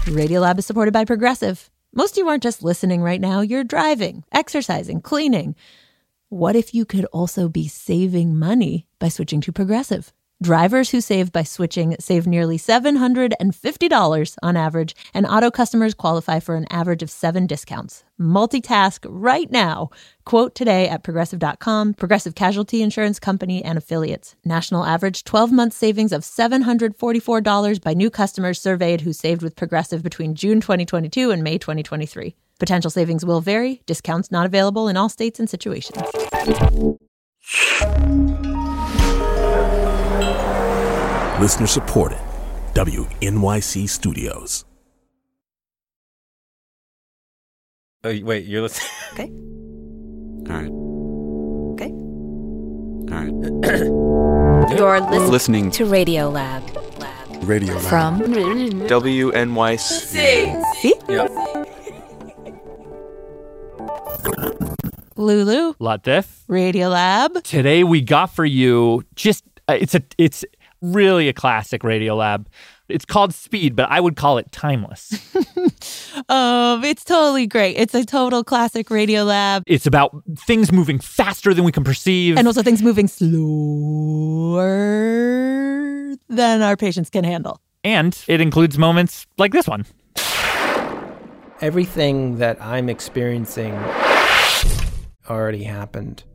Radiolab is supported by Progressive. Most of you aren't just listening right now. You're driving, exercising, cleaning. What if you could also be saving money by switching to Progressive? Drivers who save by switching save nearly $750 on average, and auto customers qualify for an average of 7 discounts. Multitask right now. Quote today at Progressive.com. Progressive Casualty Insurance Company and Affiliates. National average 12-month savings of $744 by new customers surveyed who saved with Progressive between June 2022 and May 2023. Potential savings will vary. Discounts not available in all states and situations. Listener supported. WNYC Studios. Oh, wait, you're listening? Okay. All right. Okay. All right. You're Listening to Radiolab. Radio Lab. From WNYC. See? Yep. Lulu, Latif. Radiolab. Today we got for you just it's really a classic Radiolab. It's called Speed, but I would call it timeless. It's totally great. It's a total classic Radiolab. It's about things moving faster than we can perceive. And also things moving slower than our patients can handle. And it includes moments like this one. Everything that I'm experiencing already happened.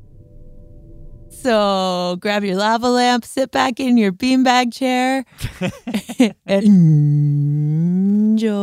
So grab your lava lamp, sit back in your beanbag chair, and enjoy.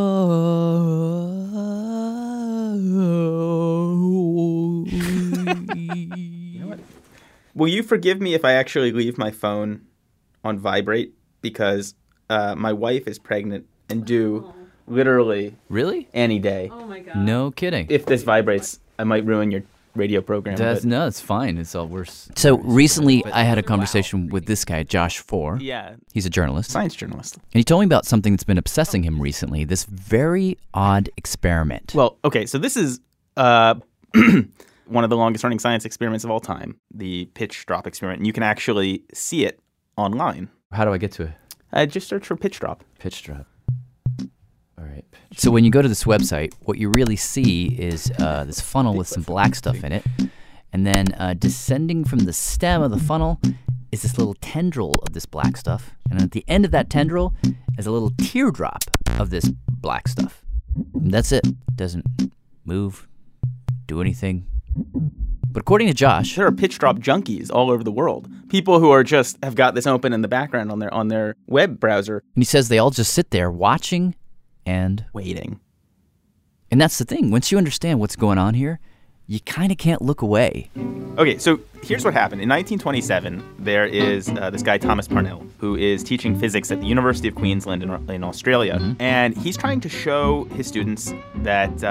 You know what? Will you forgive me if I actually leave my phone on vibrate? Because my wife is pregnant and due literally Really? any day. Oh my god. No kidding. If this vibrates, I might ruin your radio program. No, it's fine. It's all worse. So recently, I had a conversation with this guy, Josh Four. Yeah, He's a journalist. science journalist. And he told me about something that's been obsessing him recently, this very odd experiment. Well, okay, so this is one of the longest running science experiments of all time, the pitch drop experiment. And you can actually see it online. How do I get to it? Just search for pitch drop. Pitch drop. All right. So when you go to this website, what you really see is this funnel with some black stuff in it. And then descending from the stem of the funnel is this little tendril of this black stuff. And at the end of that tendril is a little teardrop of this black stuff. And that's it. Doesn't move, do anything. But according to Josh, There are pitch drop junkies all over the world. People who are just have got this open in the background on their web browser. and he says they all just sit there watching and Waiting. And that's the thing. Once you understand what's going on here, you kind of can't look away. Okay, so here's what happened. In 1927, there is this guy, Thomas Parnell, who is teaching physics at the University of Queensland in Australia. Mm-hmm. And he's trying to show his students that,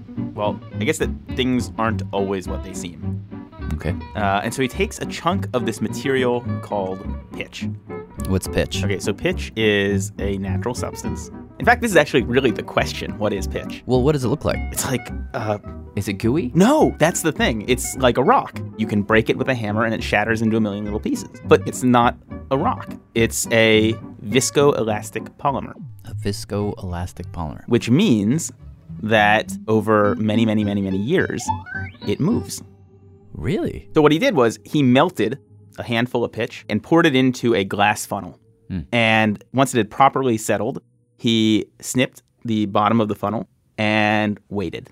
I guess that things aren't always what they seem. Okay. And so he takes a chunk of this material called pitch. What's pitch? Okay, so pitch is a natural substance. In fact, this is actually really the question. What is pitch? Well, what does it look like? It's like, Is it gooey? no, that's the thing. It's like a rock. You can break it with a hammer and it shatters into a million little pieces. But it's not a rock. It's a viscoelastic polymer, A viscoelastic polymer. which means that over many, many, many, many years, it moves. Really? So what he did was he melted a handful of pitch and poured it into a glass funnel. And once it had properly settled, he snipped the bottom of the funnel and waited.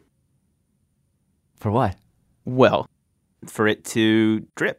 For what? Well, for it to drip.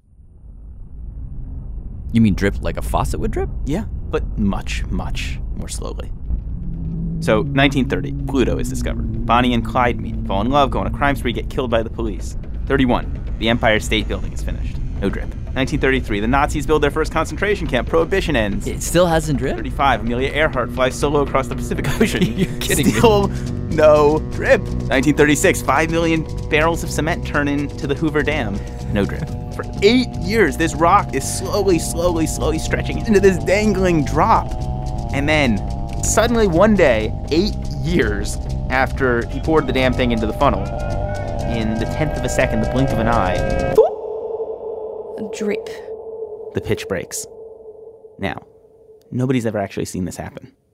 You mean drip like a faucet would drip? Yeah, but much, much more slowly. So, 1930, Pluto is discovered. Bonnie and Clyde meet, fall in love, go on a crime spree, get killed by the police. 31, the Empire State Building is finished. No drip. 1933, the Nazis build their first concentration camp. Prohibition ends. It still hasn't dripped? 35, Amelia Earhart flies solo across the Pacific Ocean. You're kidding me. Still no drip. 1936, 5 million barrels of cement turn into the Hoover Dam. No drip. For 8 years, this rock is slowly stretching into this dangling drop. And then, suddenly one day, 8 years after he poured the damn thing into the funnel, in the 10th of a second, the blink of an eye, Drip. the pitch breaks. Now, nobody's ever actually seen this happen.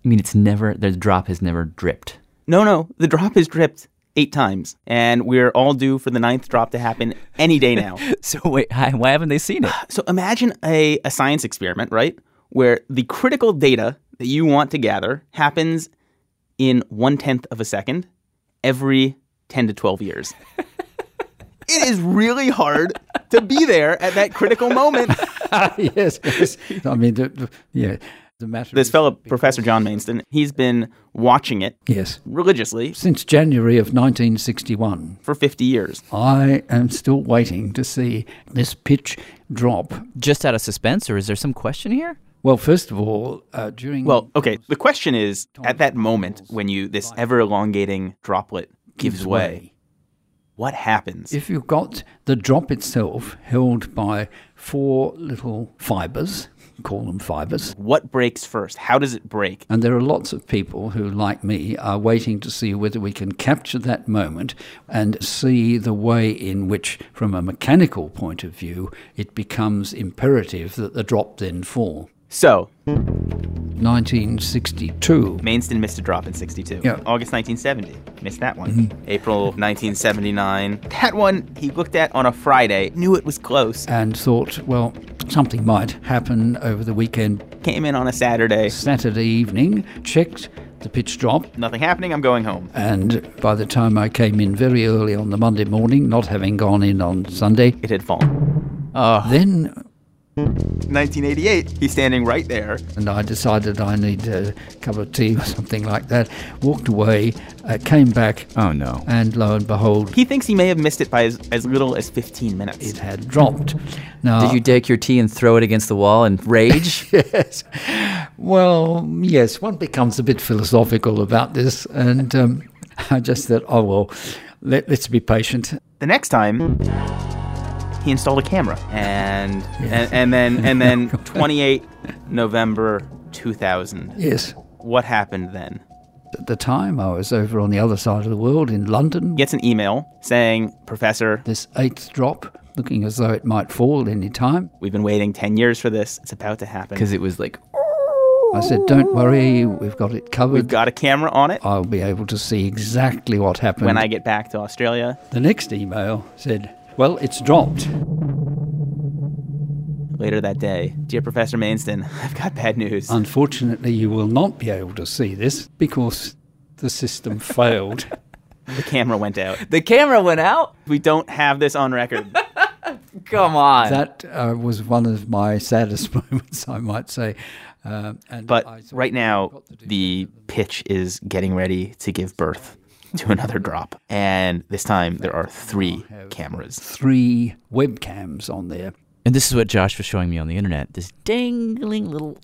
You mean the drop has never dripped? No, the drop has dripped 8 times, and we're all due for the 9th drop to happen any day now. So wait, why haven't they seen it? So imagine a science experiment, right, where the critical data that you want to gather happens in 1/10 of a second every 10 to 12 years. It is really hard to be there at that critical moment. Yes. I mean, the matter. This fellow, Professor John Mainston, he's been watching it religiously since January of 1961 for 50 years. I am still waiting to see this pitch drop. Just out of suspense, or is there some question here? Well, first of all, the question is, at that moment when this ever-elongating droplet gives way, what happens? If you've got the drop itself held by 4 little fibers, call them fibers. What breaks first? How does it break? And there are lots of people who, like me, are waiting to see whether we can capture that moment and see the way in which, from a mechanical point of view, it becomes imperative that the drop then fall. So, 1962. Mainston missed a drop in 62. Yeah. August 1970. Missed that one. April 1979. That one he looked at on a Friday, knew it was close. And thought, well, something might happen over the weekend. Came in on a Saturday evening, checked the pitch drop. Nothing happening, I'm going home. And by the time I came in very early on the Monday morning, not having gone in on Sunday, it had fallen. Then 1988, he's standing right there. And I decided I need a cup of tea or something like that. Walked away, came back. Oh, no. And lo and behold, he thinks he may have missed it by as little as 15 minutes. It had dropped. Now, did you take your tea and throw it against the wall and rage? Yes. Well, yes, one becomes a bit philosophical about this. And I just thought, oh, well, let's be patient. The next time, he installed a camera, and then 28 November 2000. Yes. What happened then? At the time, I was over on the other side of the world in London. Gets an email saying, Professor, this 8th drop, looking as though it might fall any time. We've been waiting 10 years for this. It's about to happen. Because it was like... I said, don't worry, we've got it covered. We've got a camera on it. I'll be able to see exactly what happened. When I get back to Australia. The next email said, well, it's dropped. Later that day, dear Professor Mainston, I've got bad news. Unfortunately, you will not be able to see this because the system failed. The camera went out. The camera went out? We don't have this on record. Come on. That was one of my saddest moments, I might say. But right now, the pitch is getting ready to give birth to another drop. And this time, there are 3 cameras. 3 webcams on there. And this is what Josh was showing me on the internet. This dangling little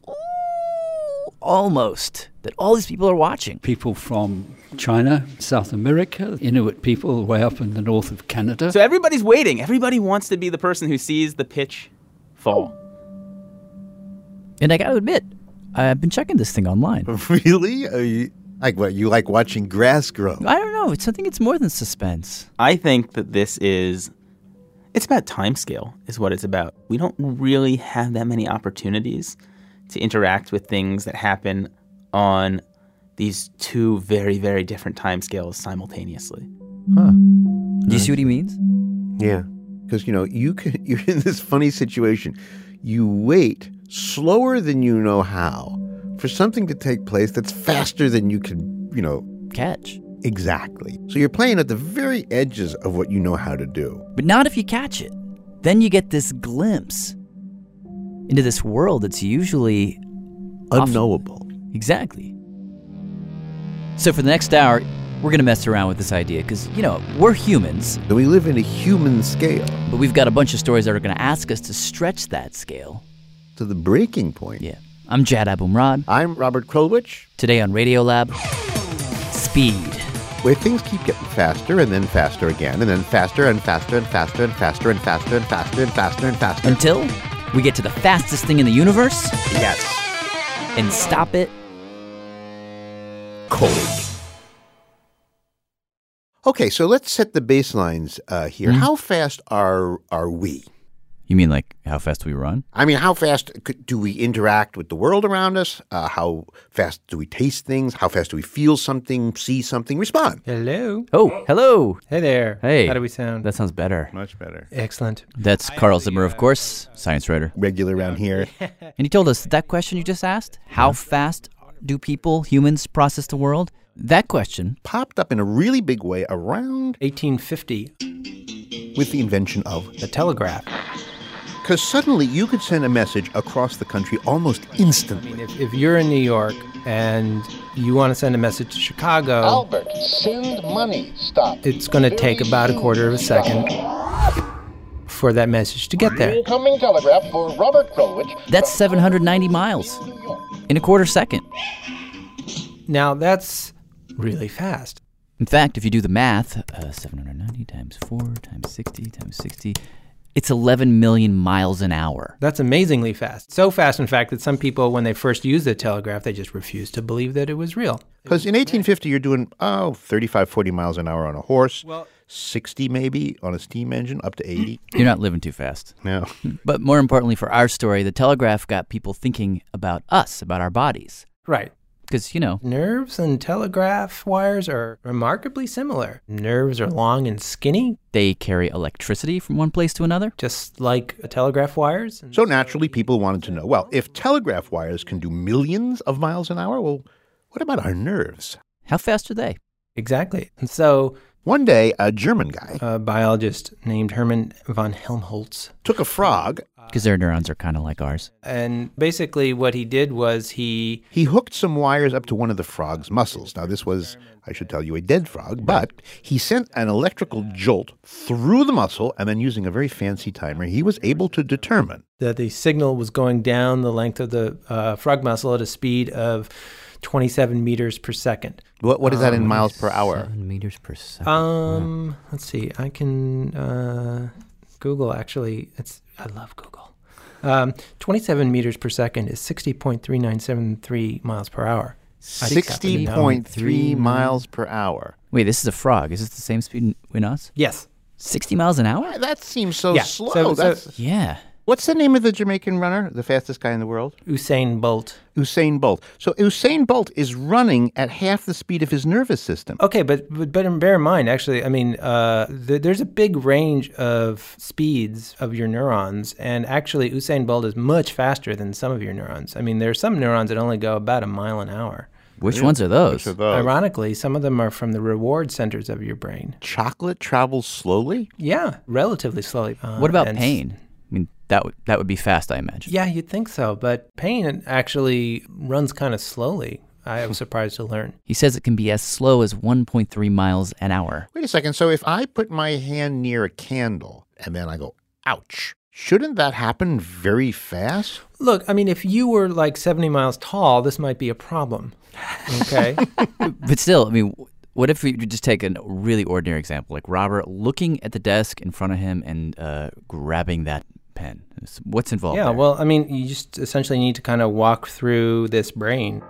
almost that all these people are watching. People from China, South America, Inuit people way up in the north of Canada. So everybody's waiting. Everybody wants to be the person who sees the pitch fall. And I got to admit, I've been checking this thing online. Really? You like watching grass grow? I don't know. I think it's more than suspense. I think that it's about time scale is what it's about. We don't really have that many opportunities to interact with things that happen on these 2 very, very different time scales simultaneously. Huh. Do you see what he means? Yeah. Because, you're in this funny situation. You wait slower than you know how for something to take place that's faster than you can, catch. Exactly. So you're playing at the very edges of what you know how to do. But not if you catch it. Then you get this glimpse into this world that's usually unknowable. Exactly. So for the next hour, we're going to mess around with this idea because, we're humans. And we live in a human scale. But we've got a bunch of stories that are going to ask us to stretch that scale. To the breaking point. Yeah. I'm Jad Abumrad. I'm Robert Krulwich. Today on Radiolab, speed. Where things keep getting faster and then faster again and then faster and faster and faster and faster and faster and faster and faster and faster. Until we get to the fastest thing in the universe. Yes. And stop it cold. Okay, so let's set the baselines here. How fast are we? You mean like how fast we run? I mean, how fast do we interact with the world around us? How fast do we taste things? How fast do we feel something, see something, respond? Hello. Oh, hello. Hey there. Hey. How do we sound? That sounds better. Much better. Excellent. That's Carl Zimmer, of course, science writer. Regular around here. And he told us that question you just asked, how fast do people, humans, process the world? That question Popped up in a really big way around 1850, with the invention of the telegraph. Because suddenly you could send a message across the country almost instantly. If you're in New York and you want to send a message to Chicago, Albert, send money. Stop. It's going to take about a quarter of a second for that message to get there. Incoming telegraph for Robert Krulwich. That's 790 miles in a quarter second. Now, that's really fast. In fact, if you do the math, 790 times 4 times 60 times 60, it's 11 million miles an hour. That's amazingly fast. So fast, in fact, that some people, when they first used the telegraph, they just refused to believe that it was real. Because in 1850, you're doing, 35, 40 miles an hour on a horse, 60 maybe on a steam engine, up to 80. You're not living too fast. No. But more importantly for our story, the telegraph got people thinking about us, about our bodies. Right. Because, you know, Nerves and telegraph wires are remarkably similar. Nerves are long and skinny, they carry electricity from one place to another. just like telegraph wires. So naturally, people wanted to know, well, if telegraph wires can do millions of miles an hour, well, what about our nerves? How fast are they? Exactly. And so One day, a German guy a biologist named Hermann von Helmholtz, took a frog. Because their neurons are kind of like ours. and basically what he did was he He hooked some wires up to one of the frog's muscles. Now, this was, I should tell you, a dead frog, but he sent an electrical jolt through the muscle, and then using a very fancy timer, he was able to determine that the signal was going down the length of the frog muscle at a speed of 27 meters per second. what is that in miles per hour? 7 meters per second. Let's see. I can Google, actually. I love Google. 27 meters per second is 60.3973 miles per hour. I think that's pretty dumb. 60.3 miles per hour. Wait, this is a frog. Is this the same speed in us? Yes. 60 miles an hour? That seems so Yeah, slow. so- That's- Yeah. What's the name of the Jamaican runner, the fastest guy in the world? Usain Bolt. Usain Bolt. So Usain Bolt is running at half the speed of his nervous system. Okay, but bear in mind, actually, I mean, there's a big range of speeds of your neurons, and actually Usain Bolt is much faster than some of your neurons. I mean, there are some neurons that only go about a mile an hour. Which ones are those? Which are those? Ironically, some of them are from the reward centers of your brain. Chocolate travels slowly? Yeah, relatively slowly. What about and pain? I mean, that would be fast, I imagine. Yeah, you'd think so, but pain actually runs kind of slowly. I was surprised to learn. He says it can be as slow as 1.3 miles an hour. Wait a second. So if I put my hand near a candle and then I go, ouch, shouldn't that happen very fast? Look, I mean, if you were like 70 miles tall, this might be a problem. Okay? But still, I mean, what if we just take a really ordinary example, like Robert looking at the desk in front of him and grabbing that pen? What's involved Yeah, there? well, I mean, you just essentially need to kind of walk through this brain.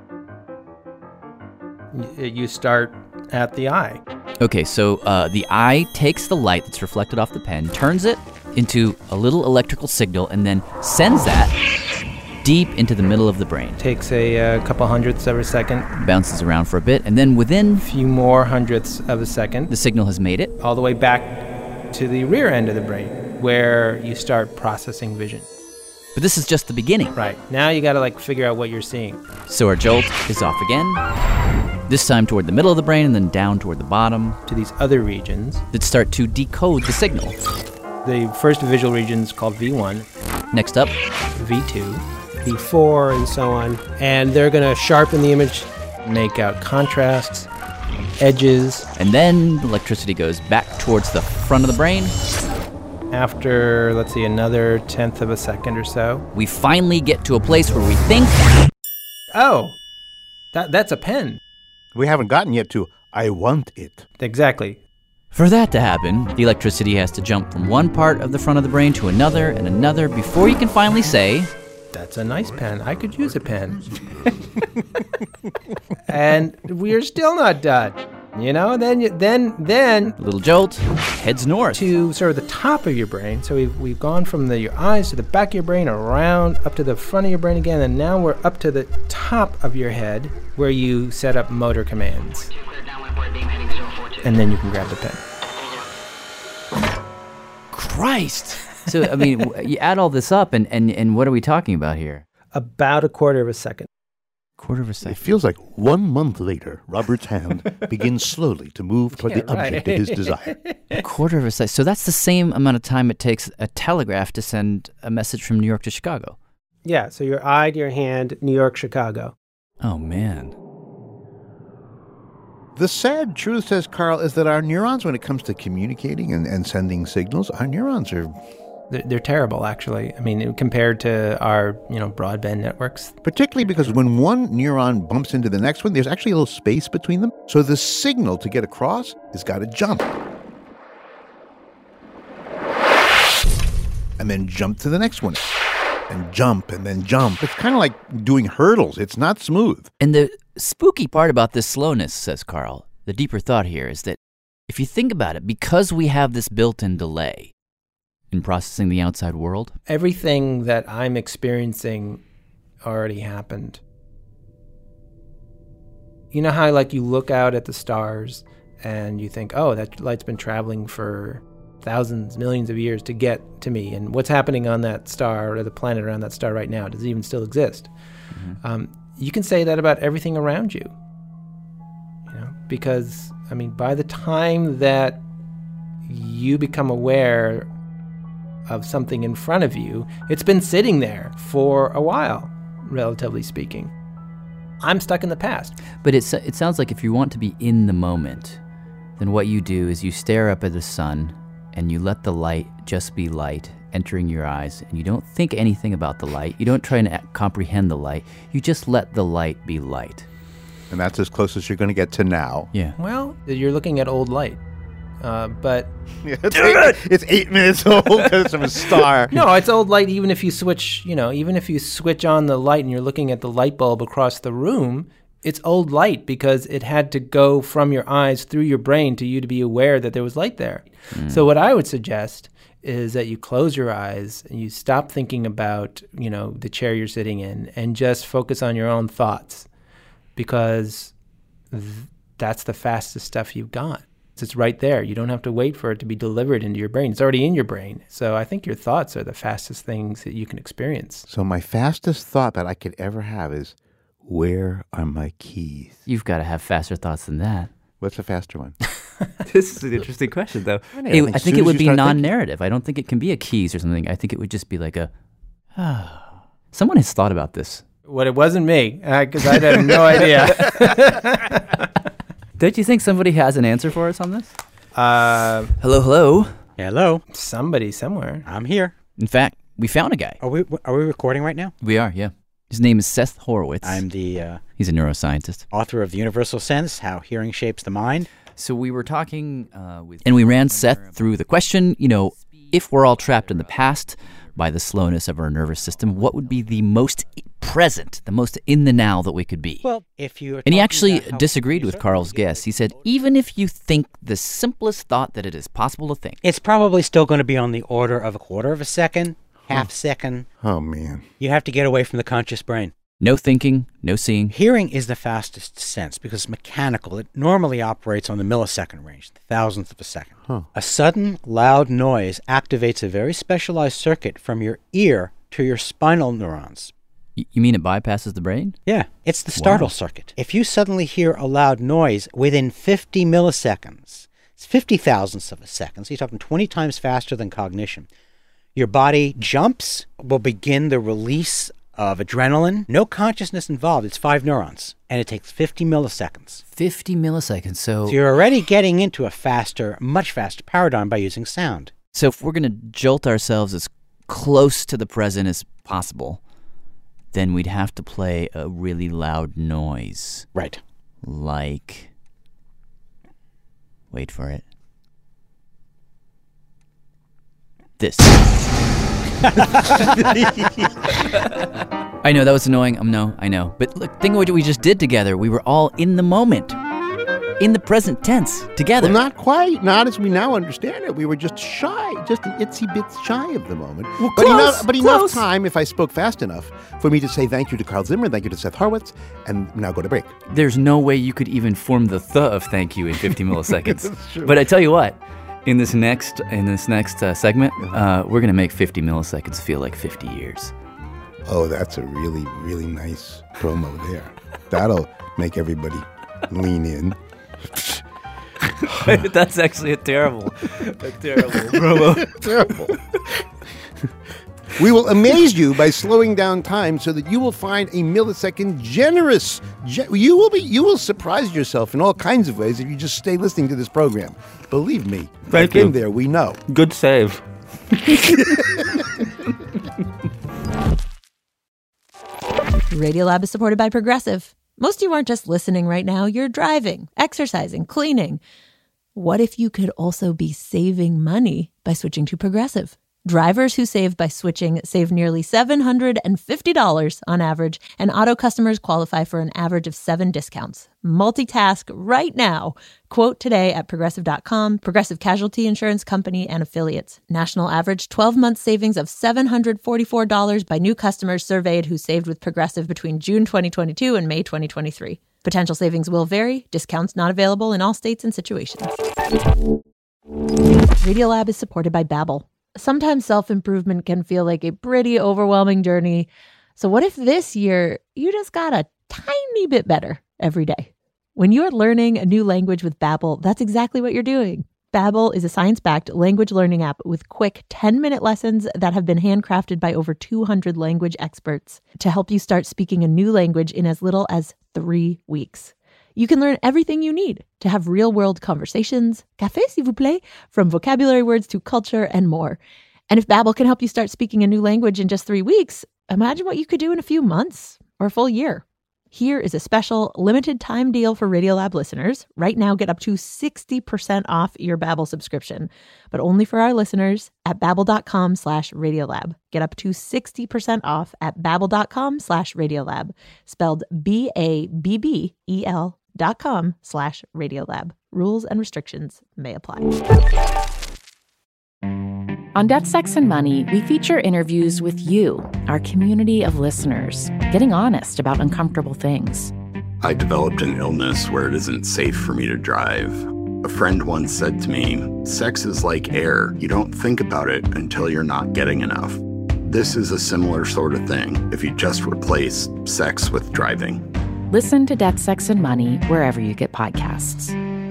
You start at the eye. Okay, so the eye takes the light that's reflected off the pen, turns it into a little electrical signal, and then sends that deep into the middle of the brain. Takes a couple hundredths of a second, Bounces around for a bit, and then within a few more hundredths of a second, the signal has made it. all the way back to the rear end of the brain, where you start processing vision. But this is just the beginning. Right. Now you got to like figure out what you're seeing. So our jolt is off again, this time toward the middle of the brain and then down toward the bottom, To these other regions. that start to decode the signal. The first visual region is called V1, Next up, V2, V4, and so on. And they're going to sharpen the image, make out contrasts, edges. and then the electricity goes back towards the front of the brain. After, let's see, another tenth of a second or so. We finally get to a place where we think, Oh, that's a pen. We haven't gotten yet to, I want it. Exactly. for that to happen, the electricity has to jump from one part of the front of the brain to another and another before you can finally say, That's a nice pen. I could use a pen. And we're still not done. Then A little jolt, heads north. to sort of the top of your brain. So we've gone from your eyes to the back of your brain, around up to the front of your brain again, and now we're up to the top of your head where you set up motor commands. And then you can grab the pen. Christ! So, I mean, you add all this up, and what are we talking about here? About a quarter of a second. Quarter of a It second. feels like 1 month later, Robert's hand begins slowly to move toward the object of his desire. A quarter of a second. So that's the same amount of time it takes a telegraph to send a message from New York to Chicago. Yeah, so your eye to your hand, New York, Chicago. Oh, man. The sad truth, says Carl, is that our neurons, when it comes to communicating and sending signals, our neurons are... They're terrible, actually. I mean, compared to our, broadband networks. Particularly because when one neuron bumps into the next one, there's actually a little space between them. So the signal to get across has got to jump. And then jump to the next one. And jump, and then jump. It's kind of like doing hurdles. It's not smooth. And the spooky part about this slowness, says Carl, the deeper thought here is that if you think about it, because we have this built-in delay in processing the outside world, everything that I'm experiencing already happened. You know how, you look out at the stars and you think, oh, that light's been traveling for thousands, millions of years to get to me, and what's happening on that star or the planet around that star right now? Does it even still exist? Mm-hmm. You can say that about everything around you, because, by the time that you become aware of something in front of you, it's been sitting there for a while, relatively speaking. I'm stuck in the past. But it sounds like if you want to be in the moment, then what you do is you stare up at the sun and you let the light just be light entering your eyes, and you don't think anything about the light. You don't try and comprehend the light. You just let the light be light. And that's as close as you're going to get to now. Yeah. Well, you're looking at old light. But it's 8 minutes old because it's from a star. No, it's old light. Even if you switch on the light and you're looking at the light bulb across the room, it's old light because it had to go from your eyes through your brain to you to be aware that there was light there. So what I would suggest is that you close your eyes and you stop thinking about, the chair you're sitting in, and just focus on your own thoughts, because that's the fastest stuff you've got. It's right there. You don't have to wait for it to be delivered into your brain. It's already in your brain. So I think your thoughts are the fastest things that you can experience. So my fastest thought that I could ever have is, where are my keys? You've got to have faster thoughts than that. What's a faster one? This is an interesting question, though. I think it would be non-narrative. I don't think it can be a keys or something. I think it would just be like someone has thought about this. Well, it wasn't me, because I have no idea. Don't you think somebody has an answer for us on this? Hello? Hello. Somebody somewhere. I'm here. In fact, we found a guy. Are we recording right now? We are, yeah. His name is Seth Horowitz. I'm the... he's a neuroscientist. Author of The Universal Sense, How Hearing Shapes the Mind. So we were talking with... And we ran Seth through the question, if we're all trapped in the past by the slowness of our nervous system, what would be the most present, the most in the now that we could be? Well, if you... And he actually disagreed with Carl's guess. He said, even if you think the simplest thought that it is possible to think... It's probably still going to be on the order of a quarter of a second, half second. Oh, man. You have to get away from the conscious brain. No thinking, no seeing. Hearing is the fastest sense because it's mechanical. It normally operates on the millisecond range, the thousandth of a second. A sudden, loud noise activates a very specialized circuit from your ear to your spinal neurons. You mean it bypasses the brain? Yeah, it's the startle circuit. If you suddenly hear a loud noise within 50 milliseconds, it's 50 thousandths of a second, so you're talking 20 times faster than cognition. Your body jumps, will begin the release of adrenaline. No consciousness involved. It's 5 neurons. And it takes 50 milliseconds. 50 milliseconds. So you're already getting into a faster, much faster paradigm by using sound. So if we're going to jolt ourselves as close to the present as possible, then we'd have to play a really loud noise. Right. Like... Wait for it. This. I know, that was annoying. I know. But look, think of what we just did together. We were all in the moment. in the present tense together. Well, not quite. Not as we now understand it. We were just shy, just an itsy bits shy of the moment. Well, but enough time, if I spoke fast enough, for me to say thank you to Carl Zimmer, thank you to Seth Horowitz, and now go to break. There's no way you could even form the th of thank you in 50 milliseconds. But I tell you what, in this next segment, we're going to make 50 milliseconds feel like 50 years. Oh, that's a really, really nice promo there. That'll make everybody lean in. That's actually a terrible promo. Terrible. We will amaze you by slowing down time so that you will find a millisecond generous. You will surprise yourself in all kinds of ways if you just stay listening to this program. Believe me, Thank you. in there, we know. Good save. Radiolab is supported by Progressive. Most of you aren't just listening right now, you're driving, exercising, cleaning. What if you could also be saving money by switching to Progressive? Drivers who save by switching save nearly $750 on average, and auto customers qualify for an average of 7 discounts. Multitask right now. Quote today at Progressive.com. Progressive Casualty Insurance Company and Affiliates. National average 12-month savings of $744 by new customers surveyed who saved with Progressive between June 2022 and May 2023. Potential savings will vary. Discounts not available in all states and situations. Radiolab is supported by Babbel. Sometimes self-improvement can feel like a pretty overwhelming journey. So what if this year you just got a tiny bit better every day? When you're learning a new language with Babbel, that's exactly what you're doing. Babbel is a science-backed language learning app with quick 10-minute lessons that have been handcrafted by over 200 language experts to help you start speaking a new language in as little as 3 weeks. You can learn everything you need to have real-world conversations, café s'il vous plaît, from vocabulary words to culture and more. And if Babbel can help you start speaking a new language in just 3 weeks, imagine what you could do in a few months or a full year. Here is a special limited time deal for Radiolab listeners. Right now, get up to 60% off your Babbel subscription, but only for our listeners at babbel.com/Radiolab. Get up to 60% off at babbel.com/Radiolab, spelled BABBEL.com/Radiolab. Rules and restrictions may apply. On Debt, Sex, and Money, we feature interviews with you, our community of listeners, getting honest about uncomfortable things. I developed an illness where it isn't safe for me to drive. A friend once said to me, sex is like air. You don't think about it until you're not getting enough. This is a similar sort of thing if you just replace sex with driving. Listen to Debt, Sex, and Money wherever you get podcasts.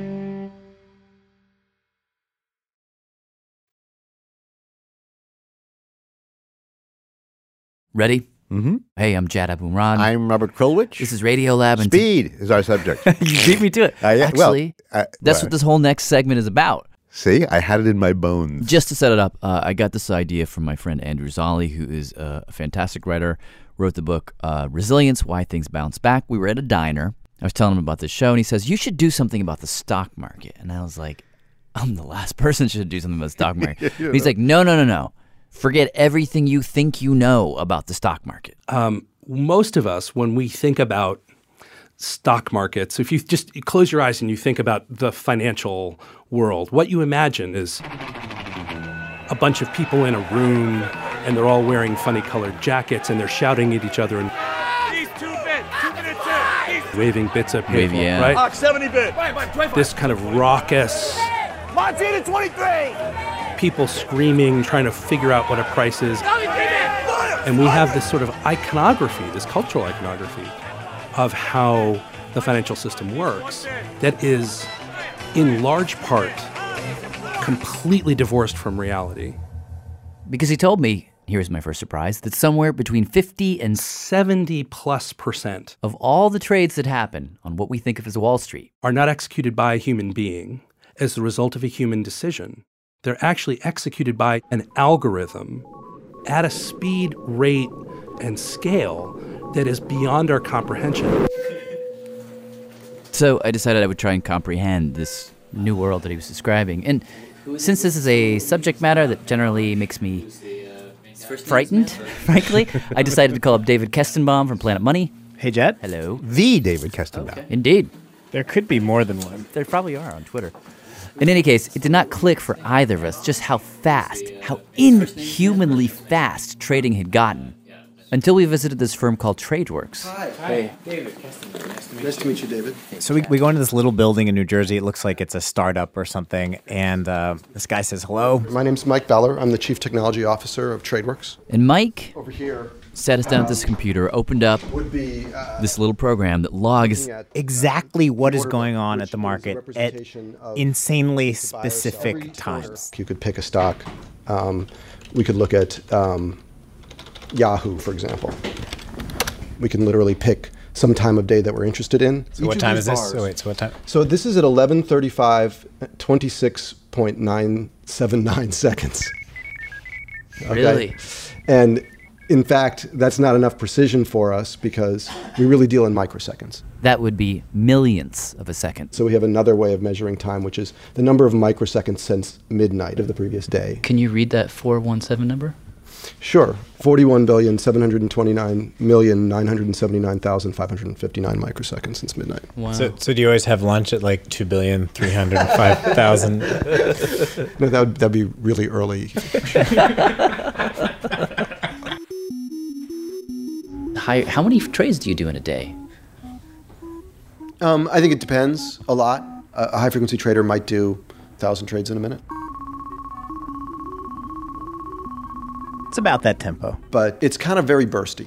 Ready? Mm-hmm. Hey, I'm Jad Abumrad. I'm Robert Krulwich. This is Radiolab. And Speed is our subject. You beat me to it. Actually, that's what this whole next segment is about. See, I had it in my bones. Just to set it up, I got this idea from my friend Andrew Zolli, who is a fantastic writer, wrote the book Resilience, Why Things Bounce Back. We were at a diner. I was telling him about this show, and he says, you should do something about the stock market. And I was like, I'm the last person who should do something about the stock market. He's like, no. Forget everything you think you know about the stock market. Most of us, when we think about stock markets, if you just close your eyes and you think about the financial world, what you imagine is a bunch of people in a room, and they're all wearing funny colored jackets, and they're shouting at each other and waving bits of paper, right? 70 bit. This kind of raucous Montana 23. people screaming, trying to figure out what a price is. And we have this sort of iconography, this cultural iconography of how the financial system works that is, in large part, completely divorced from reality. Because he told me, here's my first surprise, that somewhere between 50 and 70+% of all the trades that happen on what we think of as Wall Street are not executed by a human being as the result of a human decision. They're actually executed by an algorithm at a speed, rate, and scale that is beyond our comprehension. So I decided I would try and comprehend this new world that he was describing. And since this is a subject matter that generally makes me frightened, frankly, I decided to call up David Kestenbaum from Planet Money. Hey, Jed. Hello. The David Kestenbaum. Okay. Indeed. There could be more than one. There probably are on Twitter. In any case, it did not click for either of us just how fast, how inhumanly fast trading had gotten. Until we visited this firm called TradeWorks. Hi. David. Nice to meet you, David. So we go into this little building in New Jersey. It looks like it's a startup or something. And this guy says hello. My name's Mike Beller. I'm the Chief Technology Officer of TradeWorks. And Mike over here sat us down at this computer, opened up this little program that logs exactly what is going on at the market at insanely specific times. You could pick a stock. We could look at Yahoo, for example. We can literally pick some time of day that we're interested in. So what time is this? So what time? So this is at 11:35, 26.979 seconds. Okay? Really? And in fact, that's not enough precision for us because we really deal in microseconds. That would be millionths of a second. So we have another way of measuring time, which is the number of microseconds since midnight of the previous day. Can you read that 417 number? Sure. 41,729,979,559 microseconds since midnight. Wow. So do you always have lunch at like 2,305,000? No, that'd be really early. How many trades do you do in a day? I think it depends a lot. A high-frequency trader might do 1,000 trades in a minute. It's about that tempo. But it's kind of very bursty.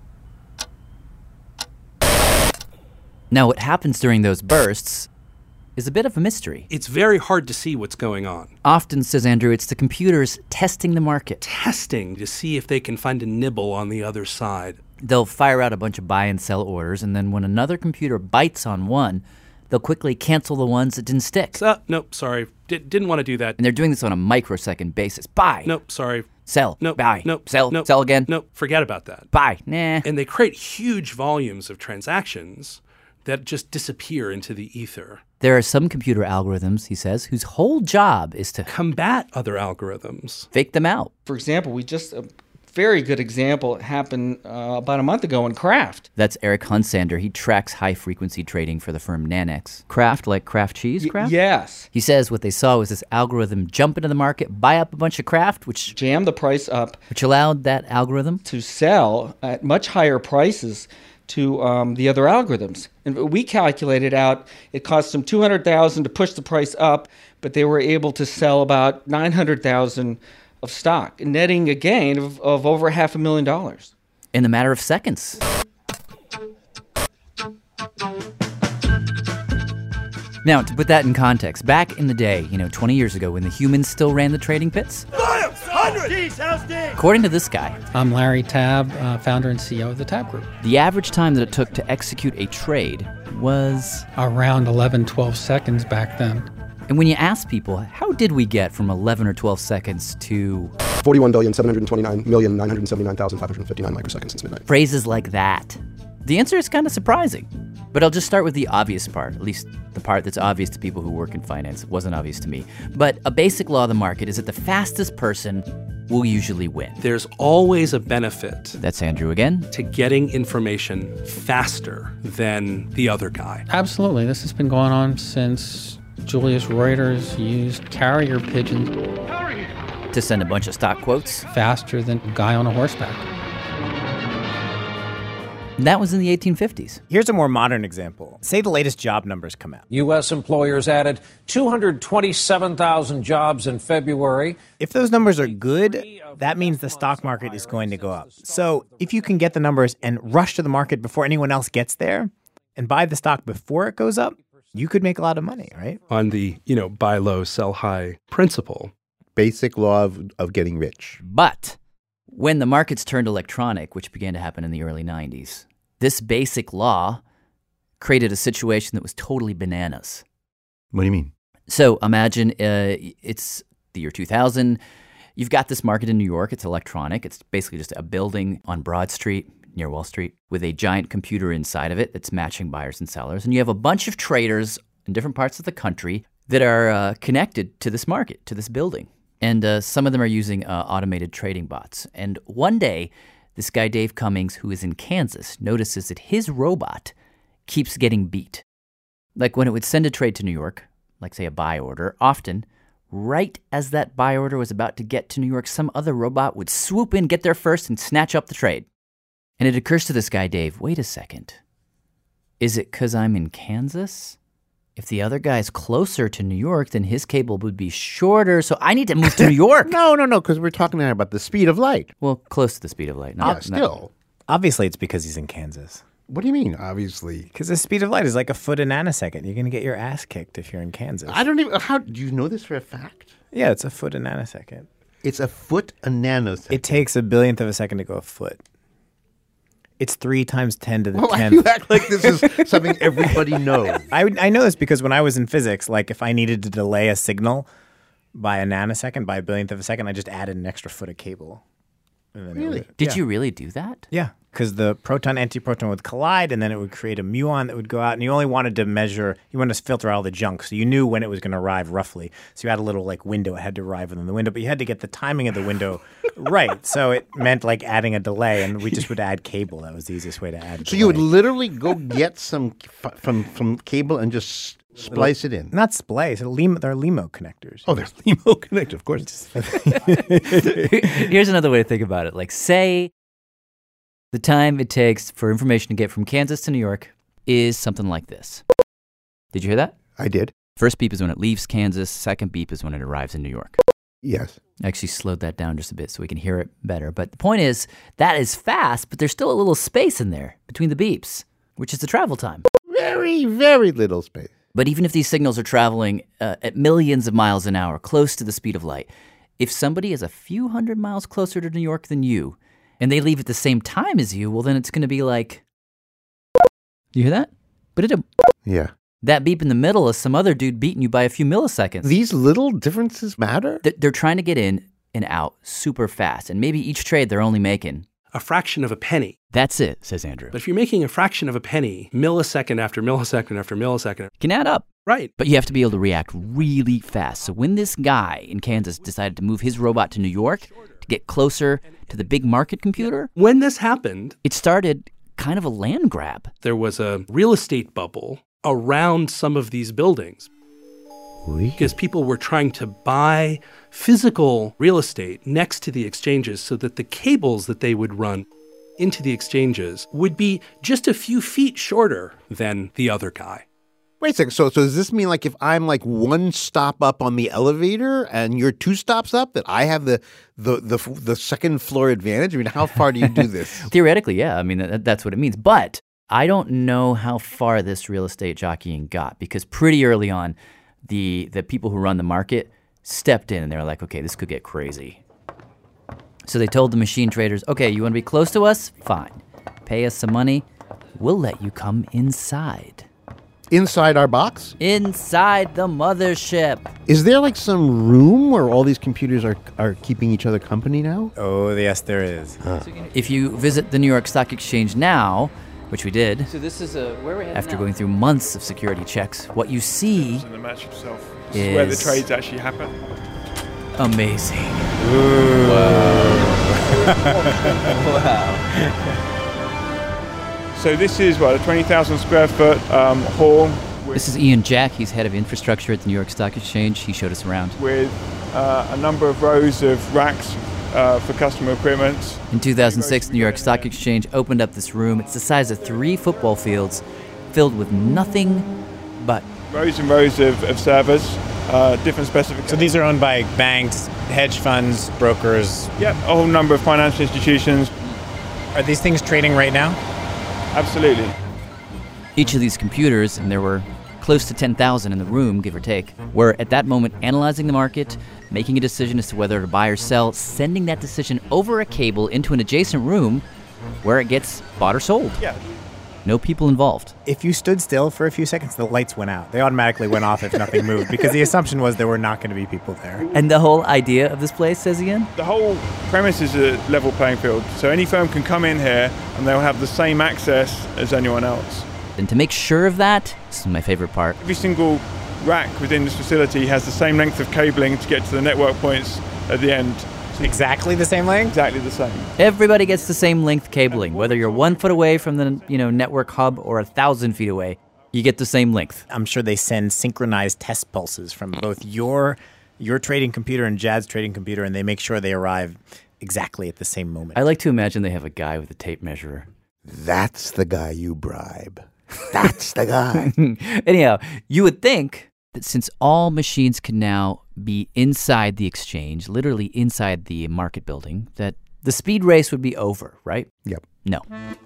Now, what happens during those bursts is a bit of a mystery. It's very hard to see what's going on. Often, says Andrew, it's the computers testing the market. Testing to see if they can find a nibble on the other side. They'll fire out a bunch of buy and sell orders, and then when another computer bites on one, they'll quickly cancel the ones that didn't stick. Nope, sorry. Didn't want to do that. And they're doing this on a microsecond basis. Buy. Nope, sorry. Sell. Nope. Buy. Nope. Sell. Nope. Sell again. Nope. Forget about that. Buy. Nah. And they create huge volumes of transactions that just disappear into the ether. There are some computer algorithms, he says, whose whole job is to combat other algorithms. Fake them out. For example, a very good example happened about a month ago in Kraft. That's Eric Hunsander. He tracks high-frequency trading for the firm Nanex. Kraft, like Kraft cheese, Kraft? Yes. He says what they saw was this algorithm jump into the market, buy up a bunch of Kraft, which jammed the price up, which allowed that algorithm to sell at much higher prices to the other algorithms. And we calculated out it cost them $200,000 to push the price up, but they were able to sell about $900,000 of stock, netting a gain of over $500,000 in a matter of seconds. Now, to put that in context, back in the day, 20 years ago, when the humans still ran the trading pits, according to this guy, I'm Larry Tabb, founder and CEO of the Tabb Group. The average time that it took to execute a trade was around 11, 12 seconds back then. And when you ask people, how did we get from 11 or 12 seconds to 41,729,979,559 microseconds since midnight? Phrases like that. The answer is kind of surprising. But I'll just start with the obvious part, at least the part that's obvious to people who work in finance. It wasn't obvious to me. But a basic law of the market is that the fastest person will usually win. There's always a benefit. That's Andrew again. To getting information faster than the other guy. Absolutely. This has been going on since Julius Reuters used carrier pigeons to send a bunch of stock quotes faster than a guy on a horseback. That was in the 1850s. Here's a more modern example. Say the latest job numbers come out. U.S. employers added 227,000 jobs in February. If those numbers are good, that means the stock market is going to go up. So if you can get the numbers and rush to the market before anyone else gets there and buy the stock before it goes up, you could make a lot of money, right? On the, buy low, sell high principle. Basic law of getting rich. But when the markets turned electronic, which began to happen in the early 90s, this basic law created a situation that was totally bananas. What do you mean? So imagine it's the year 2000. You've got this market in New York. It's electronic. It's basically just a building on Broad Street near Wall Street with a giant computer inside of it that's matching buyers and sellers. And you have a bunch of traders in different parts of the country that are connected to this market, to this building. And some of them are using automated trading bots. And one day, this guy, Dave Cummings, who is in Kansas, notices that his robot keeps getting beat. Like when it would send a trade to New York, like say a buy order, often, right as that buy order was about to get to New York, some other robot would swoop in, get there first, and snatch up the trade. And it occurs to this guy, Dave, wait a second. Is it because I'm in Kansas? If the other guy's closer to New York, then his cable would be shorter, so I need to move to New York. No, because we're talking now about the speed of light. Well, close to the speed of light. Still. Obviously, it's because he's in Kansas. What do you mean, obviously? Because the speed of light is like a foot a nanosecond. You're going to get your ass kicked if you're in Kansas. I don't even... How do you know this for a fact? Yeah, it's a foot a nanosecond. It's a foot a nanosecond. It takes a billionth of a second to go a foot. It's 3 times 10 to the 10th. You act like this is something everybody knows. I know this because when I was in physics, like if I needed to delay a signal by a nanosecond, by a billionth of a second, I just added an extra foot of cable. Really? Did you really do that? Yeah, because the proton-antiproton would collide, and then it would create a muon that would go out, and you only wanted to measure, you wanted to filter all the junk, so you knew when it was going to arrive roughly. So you had a little like window, it had to arrive within the window, but you had to get the timing of the window right. So it meant like adding a delay, and we just would add cable. That was the easiest way to add So you would literally go get some from cable and just splice it in? Not splice. They're LEMO connectors. Oh, they're LEMO connectors, of course. Here's another way to think about it. Like, say the time it takes for information to get from Kansas to New York is something like this. Did you hear that? I did. First beep is when it leaves Kansas. Second beep is when it arrives in New York. Yes. I actually slowed that down just a bit so we can hear it better. But the point is, that is fast, but there's still a little space in there between the beeps, which is the travel time. Very, very little space. But even if these signals are traveling at millions of miles an hour, close to the speed of light, if somebody is a few hundred miles closer to New York than you, and they leave at the same time as you, well, then it's going to be like... You hear that? Yeah. That beep in the middle is some other dude beating you by a few milliseconds. These little differences matter? They're trying to get in and out super fast, and maybe each trade they're only making a fraction of a penny. That's it, says Andrew. But if you're making a fraction of a penny, millisecond after millisecond after millisecond, it can add up. Right. But you have to be able to react really fast. So when this guy in Kansas decided to move his robot to New York to get closer to the big market computer, when this happened, it started kind of a land grab. There was a real estate bubble around some of these buildings. Because people were trying to buy physical real estate next to the exchanges so that the cables that they would run into the exchanges would be just a few feet shorter than the other guy. Wait a second. So does this mean like if I'm like one stop up on the elevator and you're 2 stops up, that I have the second floor advantage? I mean, how far do you do this? Theoretically, yeah. I mean, that's what it means. But I don't know how far this real estate jockeying got, because pretty early on, the people who run the market stepped in and they were like, okay, this could get crazy. So they told the machine traders, okay, you want to be close to us? Fine. Pay us some money. We'll let you come inside. Inside our box? Inside the mothership. Is there like some room where all these computers are keeping each other company now? Oh, yes, there is. Huh. If you visit the New York Stock Exchange now, which we did, so this is where we're headed after now. going through months of security checks, what you see in the match itself. This is where the trades actually happen. Amazing. Ooh. Wow. So this is a 20,000 square foot hall. This is Ian Jack. He's head of infrastructure at the New York Stock Exchange. He showed us around. With a number of rows of racks for customer equipment. In 2006, the New York Stock Exchange opened up this room. It's the size of 3 football fields, filled with nothing but rows and rows of servers, different specifications. So these are owned by banks, hedge funds, brokers? Yep, a whole number of financial institutions. Are these things trading right now? Absolutely. Each of these computers, and there were close to 10,000 in the room, give or take, were at that moment analyzing the market, making a decision as to whether to buy or sell, sending that decision over a cable into an adjacent room where it gets bought or sold. Yeah. No people involved. If you stood still for a few seconds, the lights went out. They automatically went off if nothing moved, because the assumption was there were not going to be people there. And the whole idea of this place, says Ian? The whole premise is a level playing field. So any firm can come in here and they'll have the same access as anyone else. And to make sure of that, this is my favorite part. Every single rack within this facility has the same length of cabling to get to the network points at the end. Exactly the same length? Exactly the same. Everybody gets the same length cabling, whether you're 1 foot away from the network hub or 1,000 feet away. You get the same length. I'm sure they send synchronized test pulses from both your trading computer and Jad's trading computer, and they make sure they arrive exactly at the same moment. I like to imagine they have a guy with a tape measure. That's the guy you bribe. That's the guy. Anyhow, you would think that since all machines can now be inside the exchange, literally inside the market building, that the speed race would be over, right? Yep. No.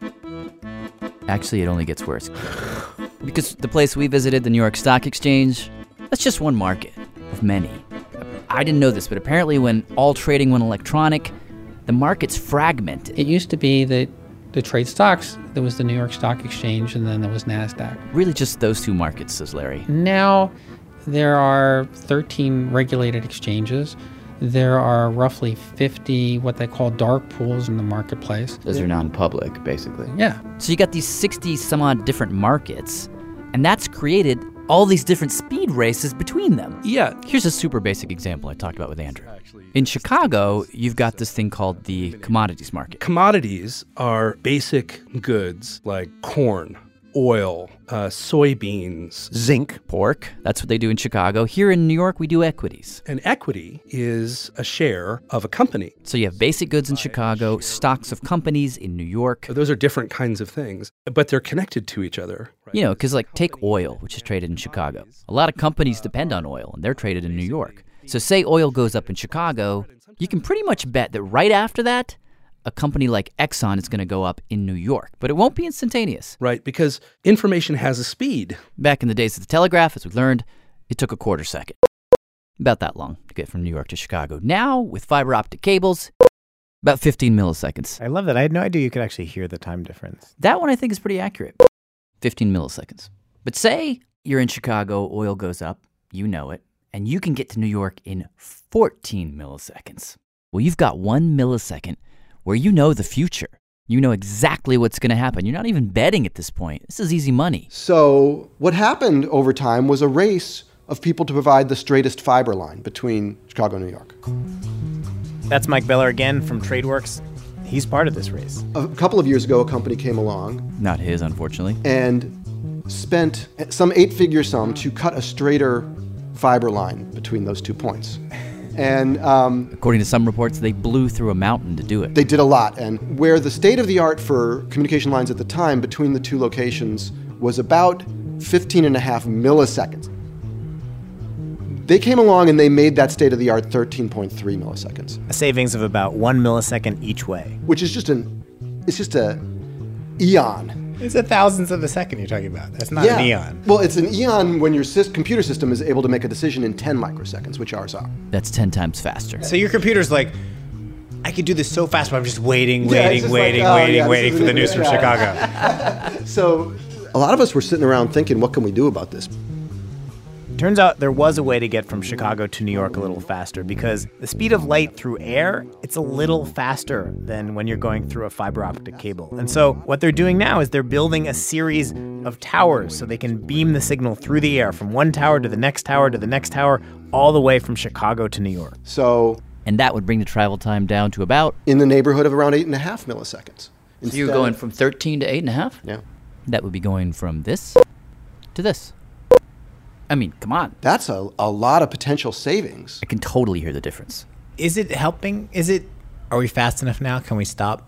Actually, it only gets worse. Because the place we visited, the New York Stock Exchange, that's just one market of many. I didn't know this, but apparently when all trading went electronic, the market's fragmented. It used to be that to trade stocks, there was the New York Stock Exchange and then there was NASDAQ. Really just those two markets, says Larry. Now there are 13 regulated exchanges. There are roughly 50 what they call dark pools in the marketplace. Those are non-public, basically. Yeah. So you got these 60 some odd different markets, and that's created all these different speed races between them. Yeah. Here's a super basic example I talked about with Andrew. In Chicago, you've got this thing called the commodities market. Commodities are basic goods like corn, oil, soybeans, zinc, pork. That's what they do in Chicago. Here in New York, we do equities. And equity is a share of a company. So you have basic goods in Chicago, stocks of companies in New York. Those are different kinds of things, but they're connected to each other. Right? You know, because like take oil, which is traded in Chicago. A lot of companies depend on oil, and they're traded in New York. So say oil goes up in Chicago, you can pretty much bet that right after that, a company like Exxon is going to go up in New York. But it won't be instantaneous. Right, because information has a speed. Back in the days of the telegraph, as we learned, it took a quarter second. About that long to get from New York to Chicago. Now, with fiber optic cables, about 15 milliseconds. I love that. I had no idea you could actually hear the time difference. That one I think is pretty accurate. 15 milliseconds. But say you're in Chicago, oil goes up, you know it, and you can get to New York in 14 milliseconds. Well, you've got 1 millisecond where you know the future. You know exactly what's going to happen. You're not even betting at this point. This is easy money. So what happened over time was a race of people to provide the straightest fiber line between Chicago and New York. That's Mike Beller again from TradeWorks. He's part of this race. A couple of years ago, a company came along. Not his, unfortunately. And spent some 8-figure sum to cut a straighter fiber line between those 2 points. And according to some reports, they blew through a mountain to do it. They did a lot. And where the state of the art for communication lines at the time between the two locations was about 15 and a half milliseconds. They came along and they made that state of the art 13.3 milliseconds. A savings of about 1 millisecond each way. Which is just a eon. It's a thousandth of a second you're talking about. That's not an eon. Well, it's an eon when your computer system is able to make a decision in 10 microseconds, which ours are. That's 10 times faster. So your computer's like, I could do this so fast, but I'm just waiting for the news from Chicago. So a lot of us were sitting around thinking, what can we do about this? Turns out there was a way to get from Chicago to New York a little faster because the speed of light through air, it's a little faster than when you're going through a fiber optic cable. And so what they're doing now is they're building a series of towers so they can beam the signal through the air from one tower to the next tower to the next tower, all the way from Chicago to New York. And that would bring the travel time down to about? In the neighborhood of around 8.5 milliseconds. So you're going from 13 to 8.5? Yeah. That would be going from this to this. I mean, come on. That's a lot of potential savings. I can totally hear the difference. Is it helping? Are we fast enough now? Can we stop?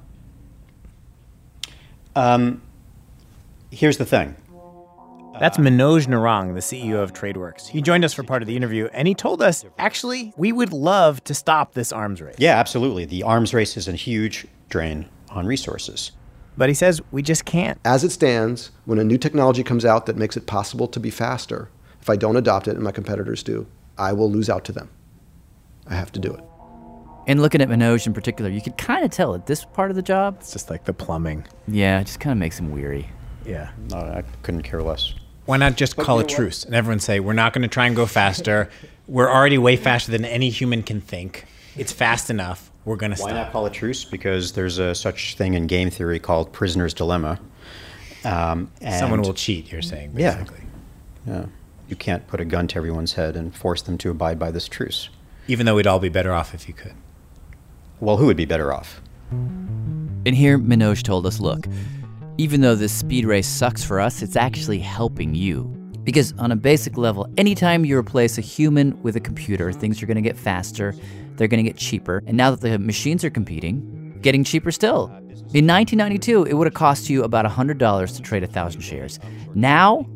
Here's the thing. That's Manoj Narang, the CEO of TradeWorks. He joined us for part of the interview, and he told us, actually, we would love to stop this arms race. Yeah, absolutely. The arms race is a huge drain on resources. But he says we just can't. As it stands, when a new technology comes out that makes it possible to be faster, if I don't adopt it and my competitors do, I will lose out to them. I have to do it. And looking at Manoj in particular, you could kind of tell at this part of the job. It's just like the plumbing. Yeah, it just kind of makes him weary. Yeah. No, I couldn't care less. Why not just call a truce and everyone say, we're not going to try and go faster. We're already way faster than any human can think. It's fast enough. We're going to stop. Why not call a truce? Because there's a such thing in game theory called prisoner's dilemma. And someone will cheat, you're saying, basically. Yeah. You can't put a gun to everyone's head and force them to abide by this truce. Even though we'd all be better off if you could. Well, who would be better off? And here Manoj told us, look, Even though this speed race sucks for us, it's actually helping you. Because on a basic level, anytime you replace a human with a computer, things are going to get faster, they're going to get cheaper, and now that the machines are competing, getting cheaper still. In 1992, it would have cost you about $100 to trade 1,000 shares. Now,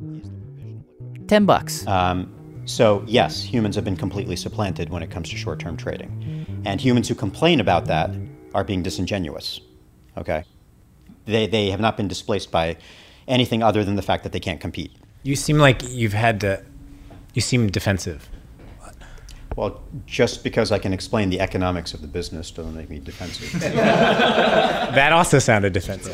$10. So yes, humans have been completely supplanted when it comes to short-term trading. And humans who complain about that are being disingenuous, okay? They have not been displaced by anything other than the fact that they can't compete. You seem like you seem defensive. Well, just because I can explain the economics of the business doesn't make me defensive. That also sounded defensive.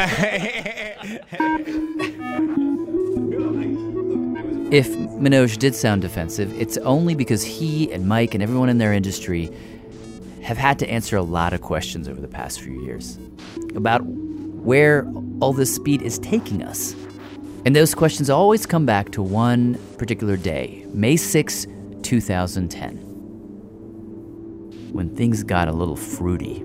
If Manoj did sound defensive, it's only because he and Mike and everyone in their industry have had to answer a lot of questions over the past few years about where all this speed is taking us. And those questions always come back to one particular day, May 6, 2010, when things got a little fruity.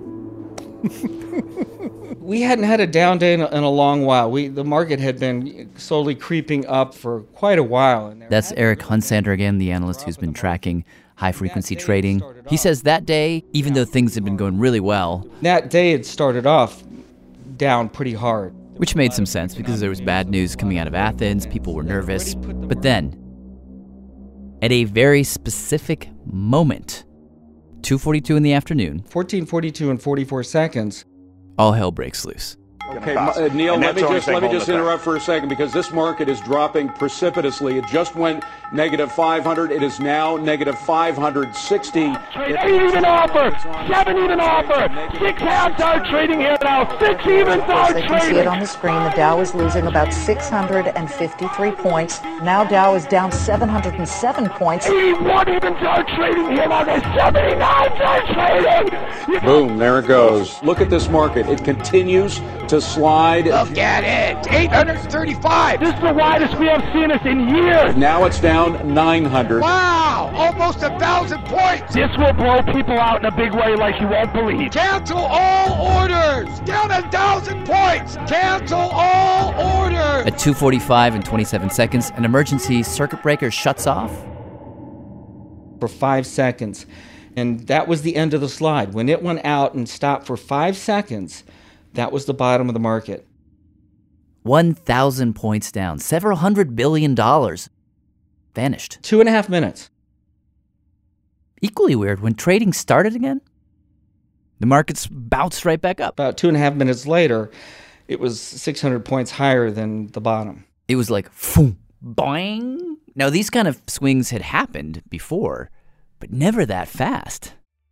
We hadn't had a down day in a long while. The market had been slowly creeping up for quite a while. That's Eric Hunsander again, the analyst who's been tracking high-frequency trading. He says that day, even though things had been going really well... That day had started off down pretty hard. Which made some sense because there was bad news coming out of Athens, people were nervous. But then, at a very specific moment, 2:42 in the afternoon... 14:42 and 44 seconds. All hell breaks loose. Okay, Neil, let me just interrupt for a second because this market is dropping precipitously. It just went negative 500. It is now negative 560. 8 even offer, 7 even offer, 6 halves are trading here now, 6 evens are trading. You can see it on the screen. The Dow is losing about 653 points. Now Dow is down 707 points. 81 evens are trading here now. There's 79 are trading. Boom, there it goes. Look at this market. It continues to slide. Look at it, 835. This is the widest we have seen us in years. Now it's down 900. Wow, almost 1,000 points. This will blow people out in a big way like you won't believe. Cancel all orders. Down 1,000 points. Cancel all orders. At 2:45 and 27 seconds, an emergency circuit breaker shuts off. For 5 seconds. And that was the end of the slide. When it went out and stopped for 5 seconds, that was the bottom of the market. 1,000 points down, several $100 billion vanished. 2.5 minutes. Equally weird, when trading started again, the markets bounced right back up. About 2.5 minutes later, it was 600 points higher than the bottom. It was like, boom, boing. Now, these kind of swings had happened before, but never that fast.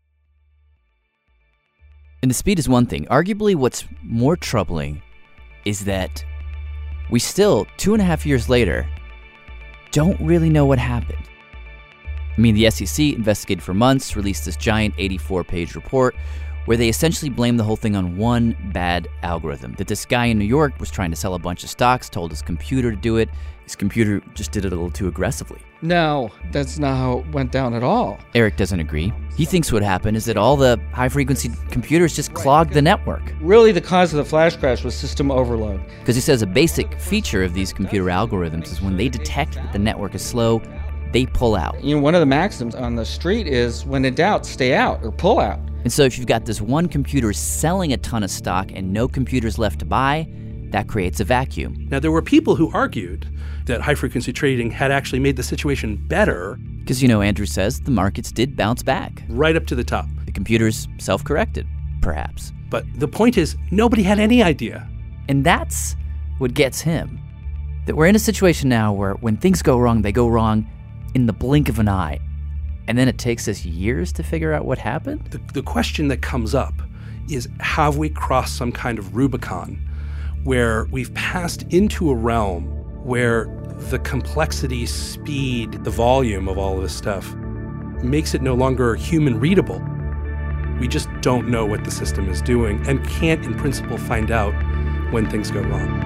And the speed is one thing. Arguably, what's more troubling is that we still, 2.5 years later, don't really know what happened. I mean, the SEC investigated for months, released this giant 84-page report where they essentially blamed the whole thing on one bad algorithm. That this guy in New York was trying to sell a bunch of stocks, told his computer to do it. His computer just did it a little too aggressively. No, that's not how it went down at all. Eric doesn't agree. He thinks what happened is that all the high-frequency computers just clogged the network. Really, the cause of the flash crash was system overload. Because he says a basic feature of these computer algorithms is when they detect that the network is slow, they pull out. You know, one of the maxims on the street is, when in doubt, stay out or pull out. And so if you've got this one computer selling a ton of stock and no computers left to buy, that creates a vacuum. Now, there were people who argued that high-frequency trading had actually made the situation better. Because, you know, Andrew says the markets did bounce back. Right up to the top. The computers self-corrected, perhaps. But the point is, nobody had any idea. And that's what gets him. That we're in a situation now where when things go wrong, they go wrong in the blink of an eye. And then it takes us years to figure out what happened? The question that comes up is, have we crossed some kind of Rubicon where we've passed into a realm where the complexity, speed, the volume of all of this stuff makes it no longer human readable? We just don't know what the system is doing and can't, in principle, find out when things go wrong.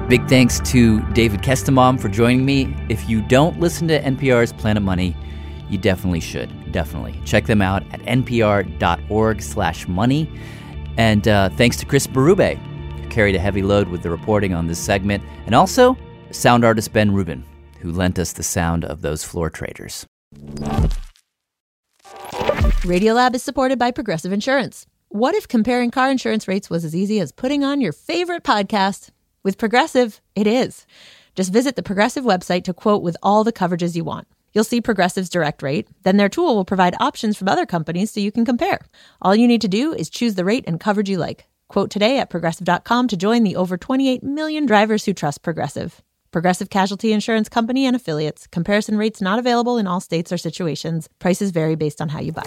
Big thanks to David Kestenbaum for joining me. If you don't listen to NPR's Planet Money, you definitely should. Definitely. Check them out at npr.org/money. And thanks to Chris Berube, who carried a heavy load with the reporting on this segment. And also, sound artist Ben Rubin, who lent us the sound of those floor traders. Radiolab is supported by Progressive Insurance. What if comparing car insurance rates was as easy as putting on your favorite podcast? With Progressive, it is. Just visit the Progressive website to quote with all the coverages you want. You'll see Progressive's direct rate. Then their tool will provide options from other companies so you can compare. All you need to do is choose the rate and coverage you like. Quote today at Progressive.com to join the over 28 million drivers who trust Progressive. Progressive Casualty Insurance Company and Affiliates. Comparison rates not available in all states or situations. Prices vary based on how you buy.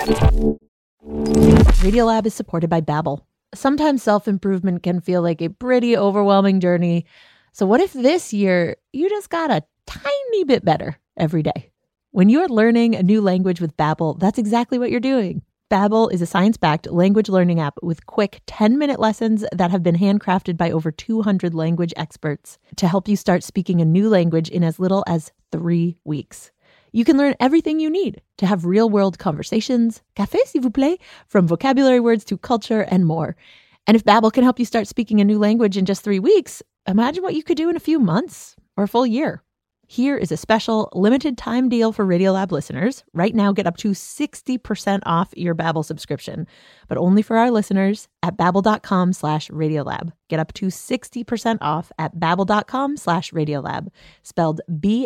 Radiolab is supported by Babbel. Sometimes self-improvement can feel like a pretty overwhelming journey. So what if this year you just got a tiny bit better every day? When you're learning a new language with Babbel, that's exactly what you're doing. Babbel is a science-backed language learning app with quick 10-minute lessons that have been handcrafted by over 200 language experts to help you start speaking a new language in as little as 3 weeks. You can learn everything you need to have real-world conversations, café s'il vous plaît, from vocabulary words to culture and more. And if Babbel can help you start speaking a new language in just 3 weeks, imagine what you could do in a few months or a full year. Here is a special limited time deal for Radiolab listeners. Right now, get up to 60% off your Babbel subscription, but only for our listeners at babbel.com/Radiolab. Get up to 60% off at babbel.com/Radiolab, spelled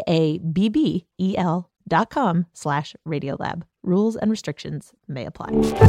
BABBEL.com/Radiolab. Rules and restrictions may apply.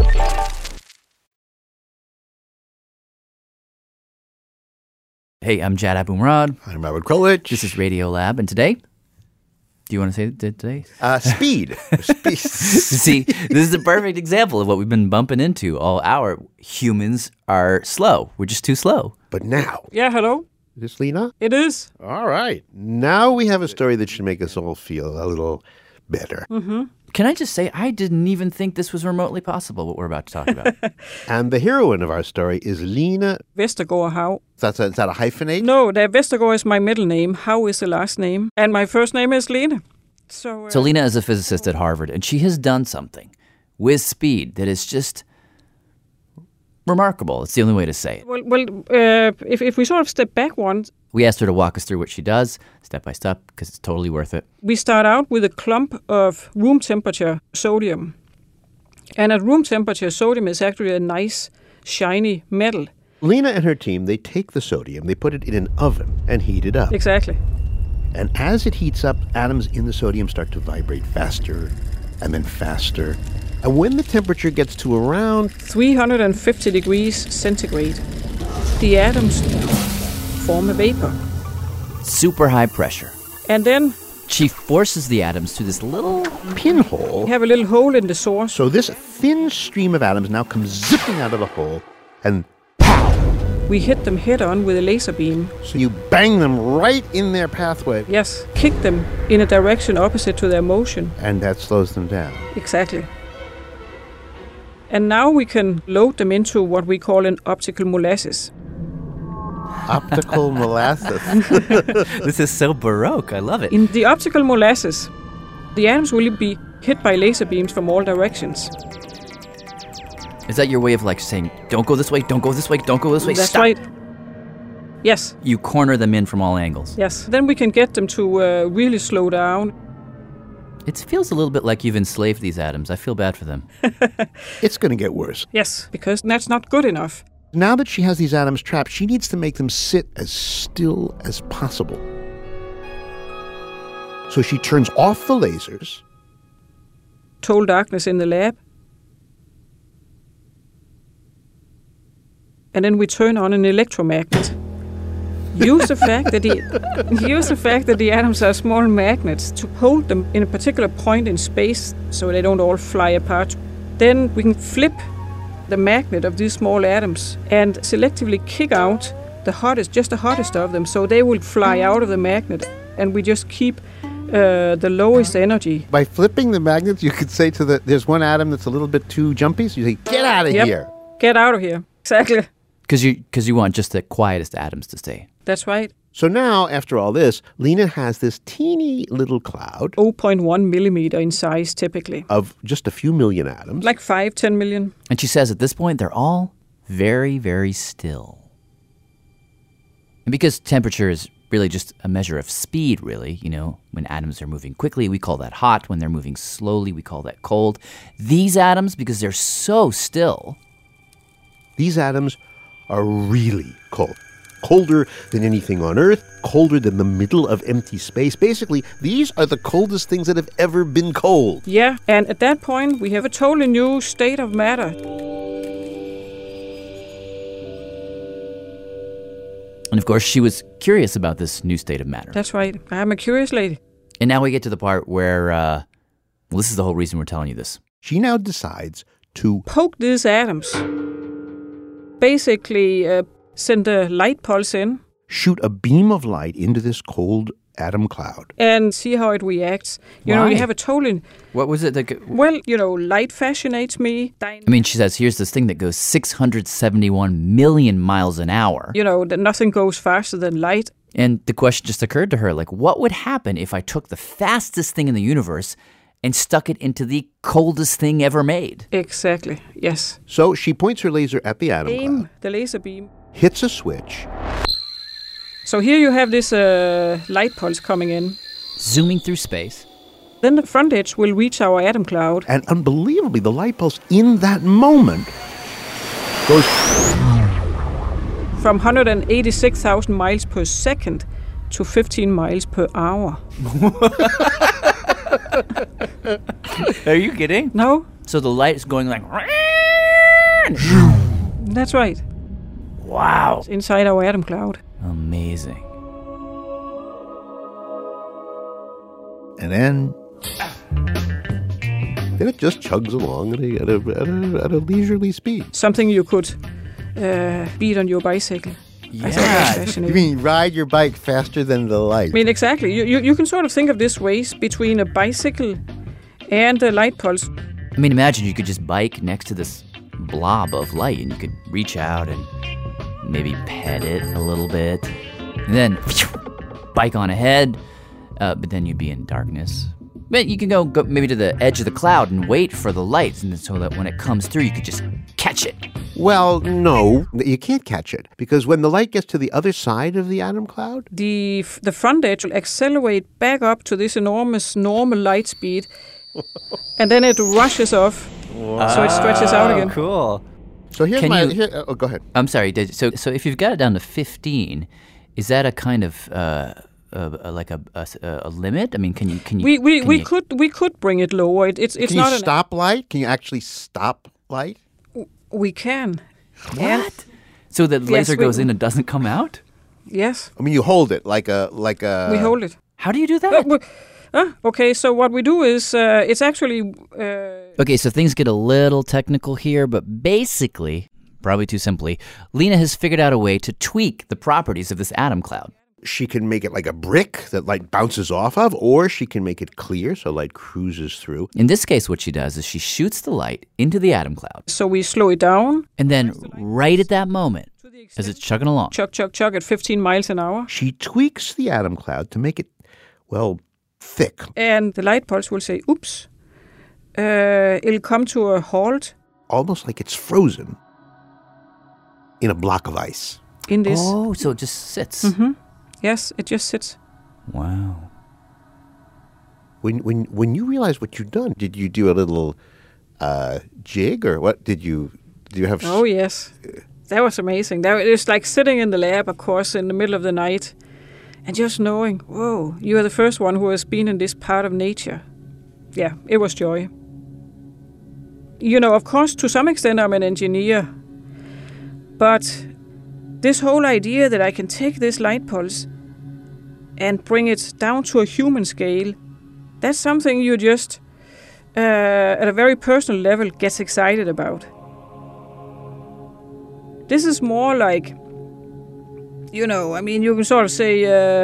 Hey, I'm Jad Abumrad. I'm Robert Krulwich. This is Radiolab, and today, do you want to say today? Speed. See, this is a perfect example of what we've been bumping into all hour. Humans are slow. We're just too slow. But now. Yeah, hello. Is this Lena? It is. All right. Now we have a story that should make us all feel a little better. Mm-hmm. Can I just say, I didn't even think this was remotely possible, what we're about to talk about. And the heroine of our story is Lena Vestergaard Hav. Is that a hyphenate? No, Vestergaard is my middle name. Hav is the last name. And my first name is Lena. So Lena is a physicist at Harvard, and she has done something with speed that is just remarkable. It's the only way to say it. Well, if we sort of step back one. We asked her to walk us through what she does, step by step, because it's totally worth it. We start out with a clump of room temperature sodium. And at room temperature, sodium is actually a nice, shiny metal. Lena and her team, they take the sodium, they put it in an oven and heat it up. Exactly. And as it heats up, atoms in the sodium start to vibrate faster and then faster. And when the temperature gets to around 350 degrees centigrade, the atoms form a vapor. Super high pressure. And then she forces the atoms to this little pinhole. We have a little hole in the source. So this thin stream of atoms now comes zipping out of the hole, and we hit them head-on with a laser beam. So you bang them right in their pathway. Yes, kick them in a direction opposite to their motion. And that slows them down. Exactly. And now we can load them into what we call an optical molasses. Optical molasses. This is so Baroque. I love it. In the optical molasses, the atoms will be hit by laser beams from all directions. Is that your way of saying, don't go this way, don't go this way, don't go this way, That's stop? Right. Yes. You corner them in from all angles. Yes. Then we can get them to really slow down. It feels a little bit like you've enslaved these atoms. I feel bad for them. It's going to get worse. Yes, because that's not good enough. Now that she has these atoms trapped, she needs to make them sit as still as possible. So she turns off the lasers. Total darkness in the lab. And then we turn on an electromagnet. Use the fact that the atoms are small magnets to hold them in a particular point in space so they don't all fly apart. Then we can flip the magnet of these small atoms and selectively kick out the hottest of them, so they will fly out of the magnet, and we just keep the lowest energy. By flipping the magnets, you could say there's one atom that's a little bit too jumpy, so you say, get out of here. Get out of here. Exactly. Because you want just the quietest atoms to stay. That's right. So now, after all this, Lena has this teeny little cloud 0.1 millimeter in size, typically. Of just a few million atoms. Like 5-10 million. And she says at this point, they're all very, very still. And because temperature is really just a measure of speed, really, when atoms are moving quickly, we call that hot. When they're moving slowly, we call that cold. These atoms, because they're so still, these atoms are really cold. Colder than anything on Earth, colder than the middle of empty space. Basically, these are the coldest things that have ever been cold. Yeah, and at that point, we have a totally new state of matter. And of course, she was curious about this new state of matter. That's right. I'm a curious lady. And now we get to the part where, this is the whole reason we're telling you this. She now decides to poke these atoms. Basically, send a light pulse in. Shoot a beam of light into this cold atom cloud. And see how it reacts. You have a totally... What was it? Well, light fascinates me. I mean, she says, here's this thing that goes 671 million miles an hour. That nothing goes faster than light. And the question just occurred to her, what would happen if I took the fastest thing in the universe and stuck it into the coldest thing ever made? Exactly, yes. So she points her laser at the atom cloud. The laser beam. Hits a switch. So here you have this light pulse coming in. Zooming through space. Then the front edge will reach our atom cloud. And unbelievably, the light pulse in that moment goes from 186,000 miles per second to 15 miles per hour. Are you kidding? No. So the light is going like... That's right. Wow. It's inside our atom cloud. Amazing. And then it just chugs along at a leisurely speed. Something you could beat on your bicycle. Yeah. You mean ride your bike faster than the light? I mean, exactly. You can sort of think of this race between a bicycle and a light pulse. I mean, imagine you could just bike next to this blob of light and you could reach out and maybe pet it a little bit. And then bike on ahead, but then you'd be in darkness. But you can go maybe to the edge of the cloud and wait for the light, and so that when it comes through, you could just catch it. Well, no, you can't catch it, because when the light gets to the other side of the atom cloud, the front edge will accelerate back up to this enormous normal light speed, and then it rushes off, so it stretches out again. Cool. So here's go ahead. I'm sorry. So if you've got it down to 15, is that a kind of like a limit? I mean, can you? We could bring it lower. It's can not you stop light? Can you actually stop light? We can. What? And so the laser goes in and doesn't come out? Yes. I mean, you hold it like a. We hold it. How do you do that? Okay, so what we do is it's actually... Okay, so things get a little technical here, but basically, probably too simply, Lena has figured out a way to tweak the properties of this atom cloud. She can make it like a brick that light bounces off of, or she can make it clear so light cruises through. In this case, what she does is she shoots the light into the atom cloud. So we slow it down. And then right at that moment, as it's chugging along. Chug, chug, chug at 15 miles an hour. She tweaks the atom cloud to make it, thick. And the light pulse will say, oops. It'll come to a halt. Almost like it's frozen in a block of ice. In this. Oh, so it just sits. Mm-hmm. Yes, it just sits. Wow. When you realize what you've done, did you do a little jig or what? Do you have? Oh yes, that was amazing. It was like sitting in the lab, of course, in the middle of the night, and just knowing, whoa, you are the first one who has been in this part of nature. Yeah, it was joy. Of course, to some extent, I'm an engineer, but this whole idea that I can take this light pulse and bring it down to a human scale, that's something you just, at a very personal level, gets excited about. This is more like, you can sort of say,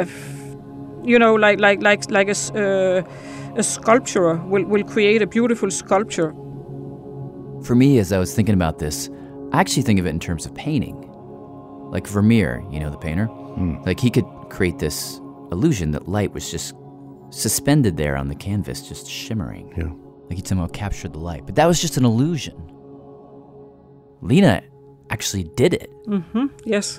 like a sculptor will create a beautiful sculpture. For me, as I was thinking about this, I actually think of it in terms of painting. Like Vermeer, the painter. Like he could create this illusion that light was just suspended there on the canvas, just shimmering. Yeah. Like he'd somehow captured the light. But that was just an illusion. Lena actually did it. Mm-hmm. Yes.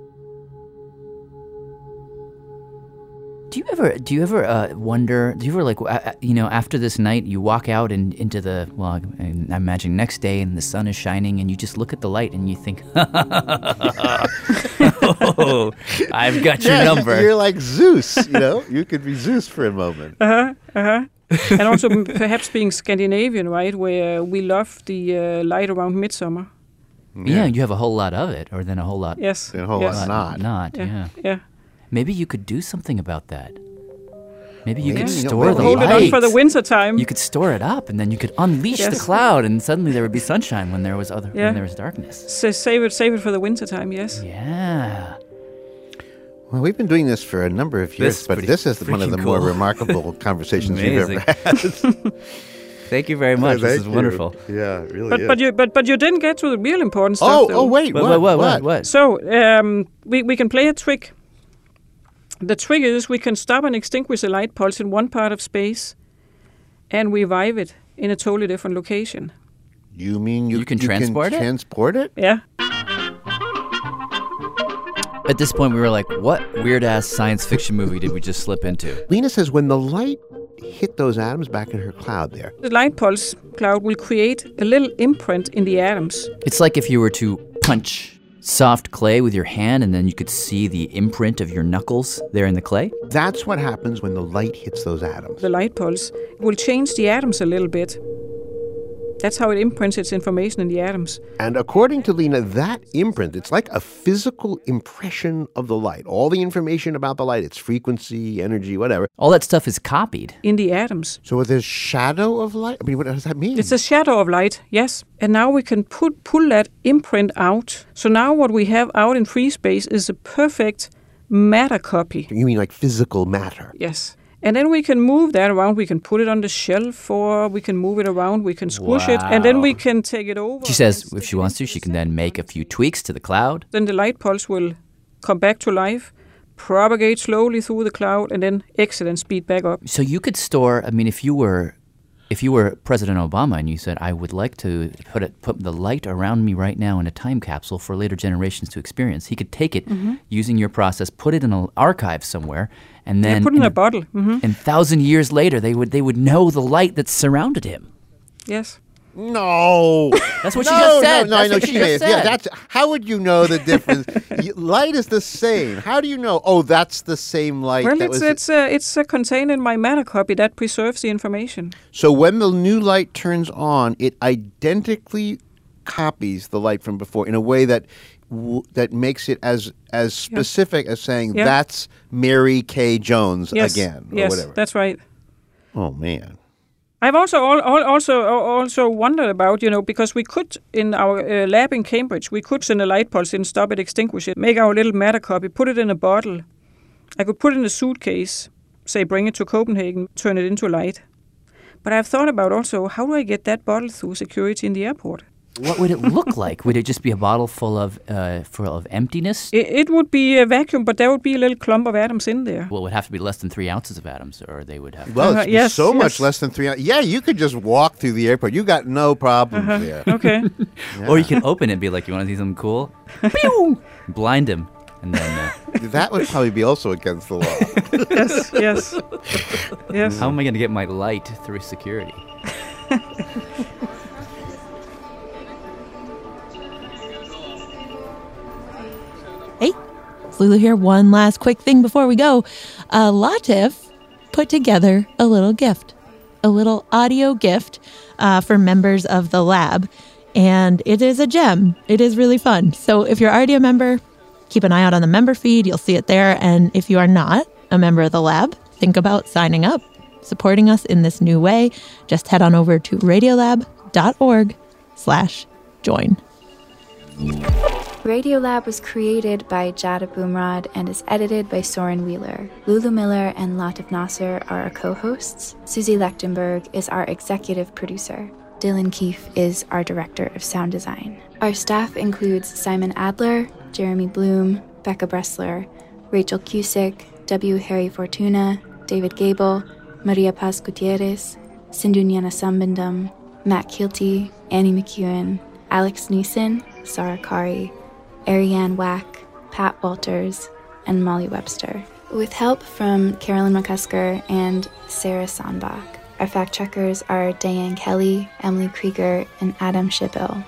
Do you ever wonder, after this night, you walk out into the, well, I'm imagining next day and the sun is shining and you just look at the light and you think, oh, I've got your number. You're like Zeus, you could be Zeus for a moment. And also perhaps being Scandinavian, right, where we love the light around midsummer. Yeah, you have a whole lot of it, or then a whole lot. Yes. And a whole lot not. Yeah. Maybe you could do something about that. Maybe you could Yeah. store the Hold light. it up for the winter time. You could store it up, and then you could unleash the cloud, and suddenly there would be sunshine when there was when there was darkness. So save it for the winter time. Yes. Yeah. Well, we've been doing this for a number of years, but this is one of the more remarkable conversations we've ever had. Thank you very much. This is wonderful. Yeah, it really is. But you didn't get to the real important stuff. Oh, wait, what? So we can play a trick. The trick is we can stop and extinguish a light pulse in one part of space and revive it in a totally different location. You mean you can transport it? Transport it? Yeah. At this point, we were like, what weird-ass science fiction movie did we just slip into? Lena says when the light hit those atoms back in her cloud there. The light pulse cloud will create a little imprint in the atoms. It's like if you were to punch soft clay with your hand and then you could see the imprint of your knuckles there in the clay. That's what happens when the light hits those atoms. The light pulse will change the atoms a little bit. That's how it imprints its information in the atoms. And according to Lena, that imprint, it's like a physical impression of the light. All the information about the light, its frequency, energy, whatever. All that stuff is copied. In the atoms. So there's shadow of light? I mean, what does that mean? It's a shadow of light, yes. And now we can pull that imprint out. So now what we have out in free space is a perfect matter copy. You mean like physical matter? Yes. And then we can move that around. We can put it on the shelf, or we can move it around. We can squish it, and then we can take it over. She says if she wants to, she can then make a few tweaks to the cloud. Then the light pulse will come back to life, propagate slowly through the cloud, and then exit and speed back up. So you could store, I mean, if you were President Obama and you said, I would like to put the light around me right now in a time capsule for later generations to experience, he could take it using your process, put it in an archive somewhere, and then put it in a bottle. And 1,000 years later, they would know the light that surrounded him. Yes. No. That's what she just said. No, I know she may have. Yeah, how would you know the difference? Light is the same. How do you know? Oh, that's the same light. Well, it's contained in my matter copy that preserves the information. So when the new light turns on, it identically copies the light from before in a way that makes it as specific as saying that's Mary Kay Jones again, or whatever. Yes, that's right. Oh man. I've also wondered about, because we could, in our lab in Cambridge, we could send a light pulse in, stop it, extinguish it, make our little matter copy, put it in a bottle. I could put it in a suitcase, say bring it to Copenhagen, turn it into light. But I've thought about also, how do I get that bottle through security in the airport? What would it look like? Would it just be a bottle full of emptiness? It would be a vacuum, but there would be a little clump of atoms in there. Well, it would have to be less than 3 ounces of atoms, or they would have. Well, it's much less than 3 ounces. Yeah, you could just walk through the airport. You got no problem there. Okay. Yeah. Or you can open it and be like, "You want to see something cool?" Pew! Blind him, and then. That would probably be also against the law. Yes. How am I going to get my light through security? Hey, it's Lulu here. One last quick thing before we go. Latif put together a little gift, a little audio gift for members of the lab. And it is a gem. It is really fun. So if you're already a member, keep an eye out on the member feed. You'll see it there. And if you are not a member of the lab, think about signing up, supporting us in this new way. Just head on over to radiolab.org/join. Radiolab was created by Jada Boomrod and is edited by Soren Wheeler. Lulu Miller and Latif Nasser are our co-hosts. Susie Lechtenberg is our executive producer. Dylan Keefe is our director of sound design. Our staff includes Simon Adler, Jeremy Bloom, Becca Bressler, Rachel Cusick, W. Harry Fortuna, David Gable, Maria Paz Gutierrez, Sindhu Sambandam, Matt Kilty, Annie McEwen, Alex Neeson, Sarah Kari, Ariane Wack, Pat Walters, and Molly Webster, with help from Carolyn McCusker and Sarah Sonbach. Our fact checkers are Diane Kelly, Emily Krieger, and Adam Schippel.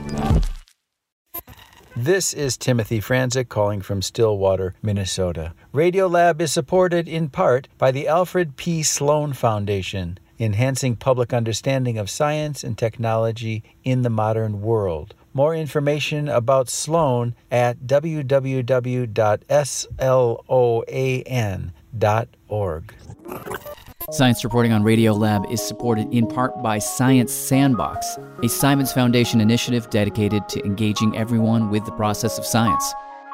This is Timothy Franzik calling from Stillwater, Minnesota. Radiolab is supported in part by the Alfred P. Sloan Foundation, enhancing public understanding of science and technology in the modern world. More information about Sloan at www.sloan.org. Science reporting on Radiolab is supported in part by Science Sandbox, a Simons Foundation initiative dedicated to engaging everyone with the process of science.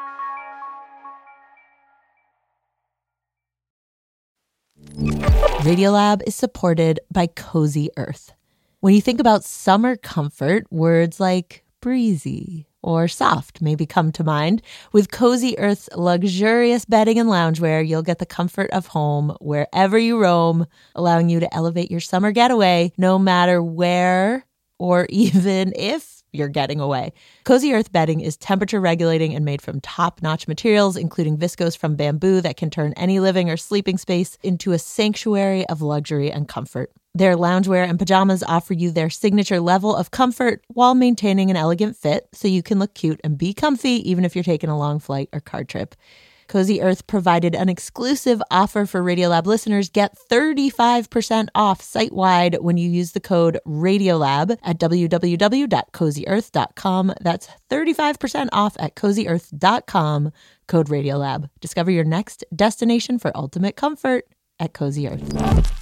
Radiolab is supported by Cozy Earth. When you think about summer comfort, words like breezy or soft maybe come to mind. With Cozy Earth's luxurious bedding and loungewear, you'll get the comfort of home wherever you roam, allowing you to elevate your summer getaway no matter where or even if you're getting away. Cozy Earth bedding is temperature regulating and made from top-notch materials, including viscose from bamboo that can turn any living or sleeping space into a sanctuary of luxury and comfort. Their loungewear and pajamas offer you their signature level of comfort while maintaining an elegant fit, so you can look cute and be comfy even if you're taking a long flight or car trip. Cozy Earth provided an exclusive offer for Radiolab listeners. Get 35% off site-wide when you use the code RADIOLAB at www.cozyearth.com. That's 35% off at cozyearth.com, code RADIOLAB. Discover your next destination for ultimate comfort at Cozy Earth.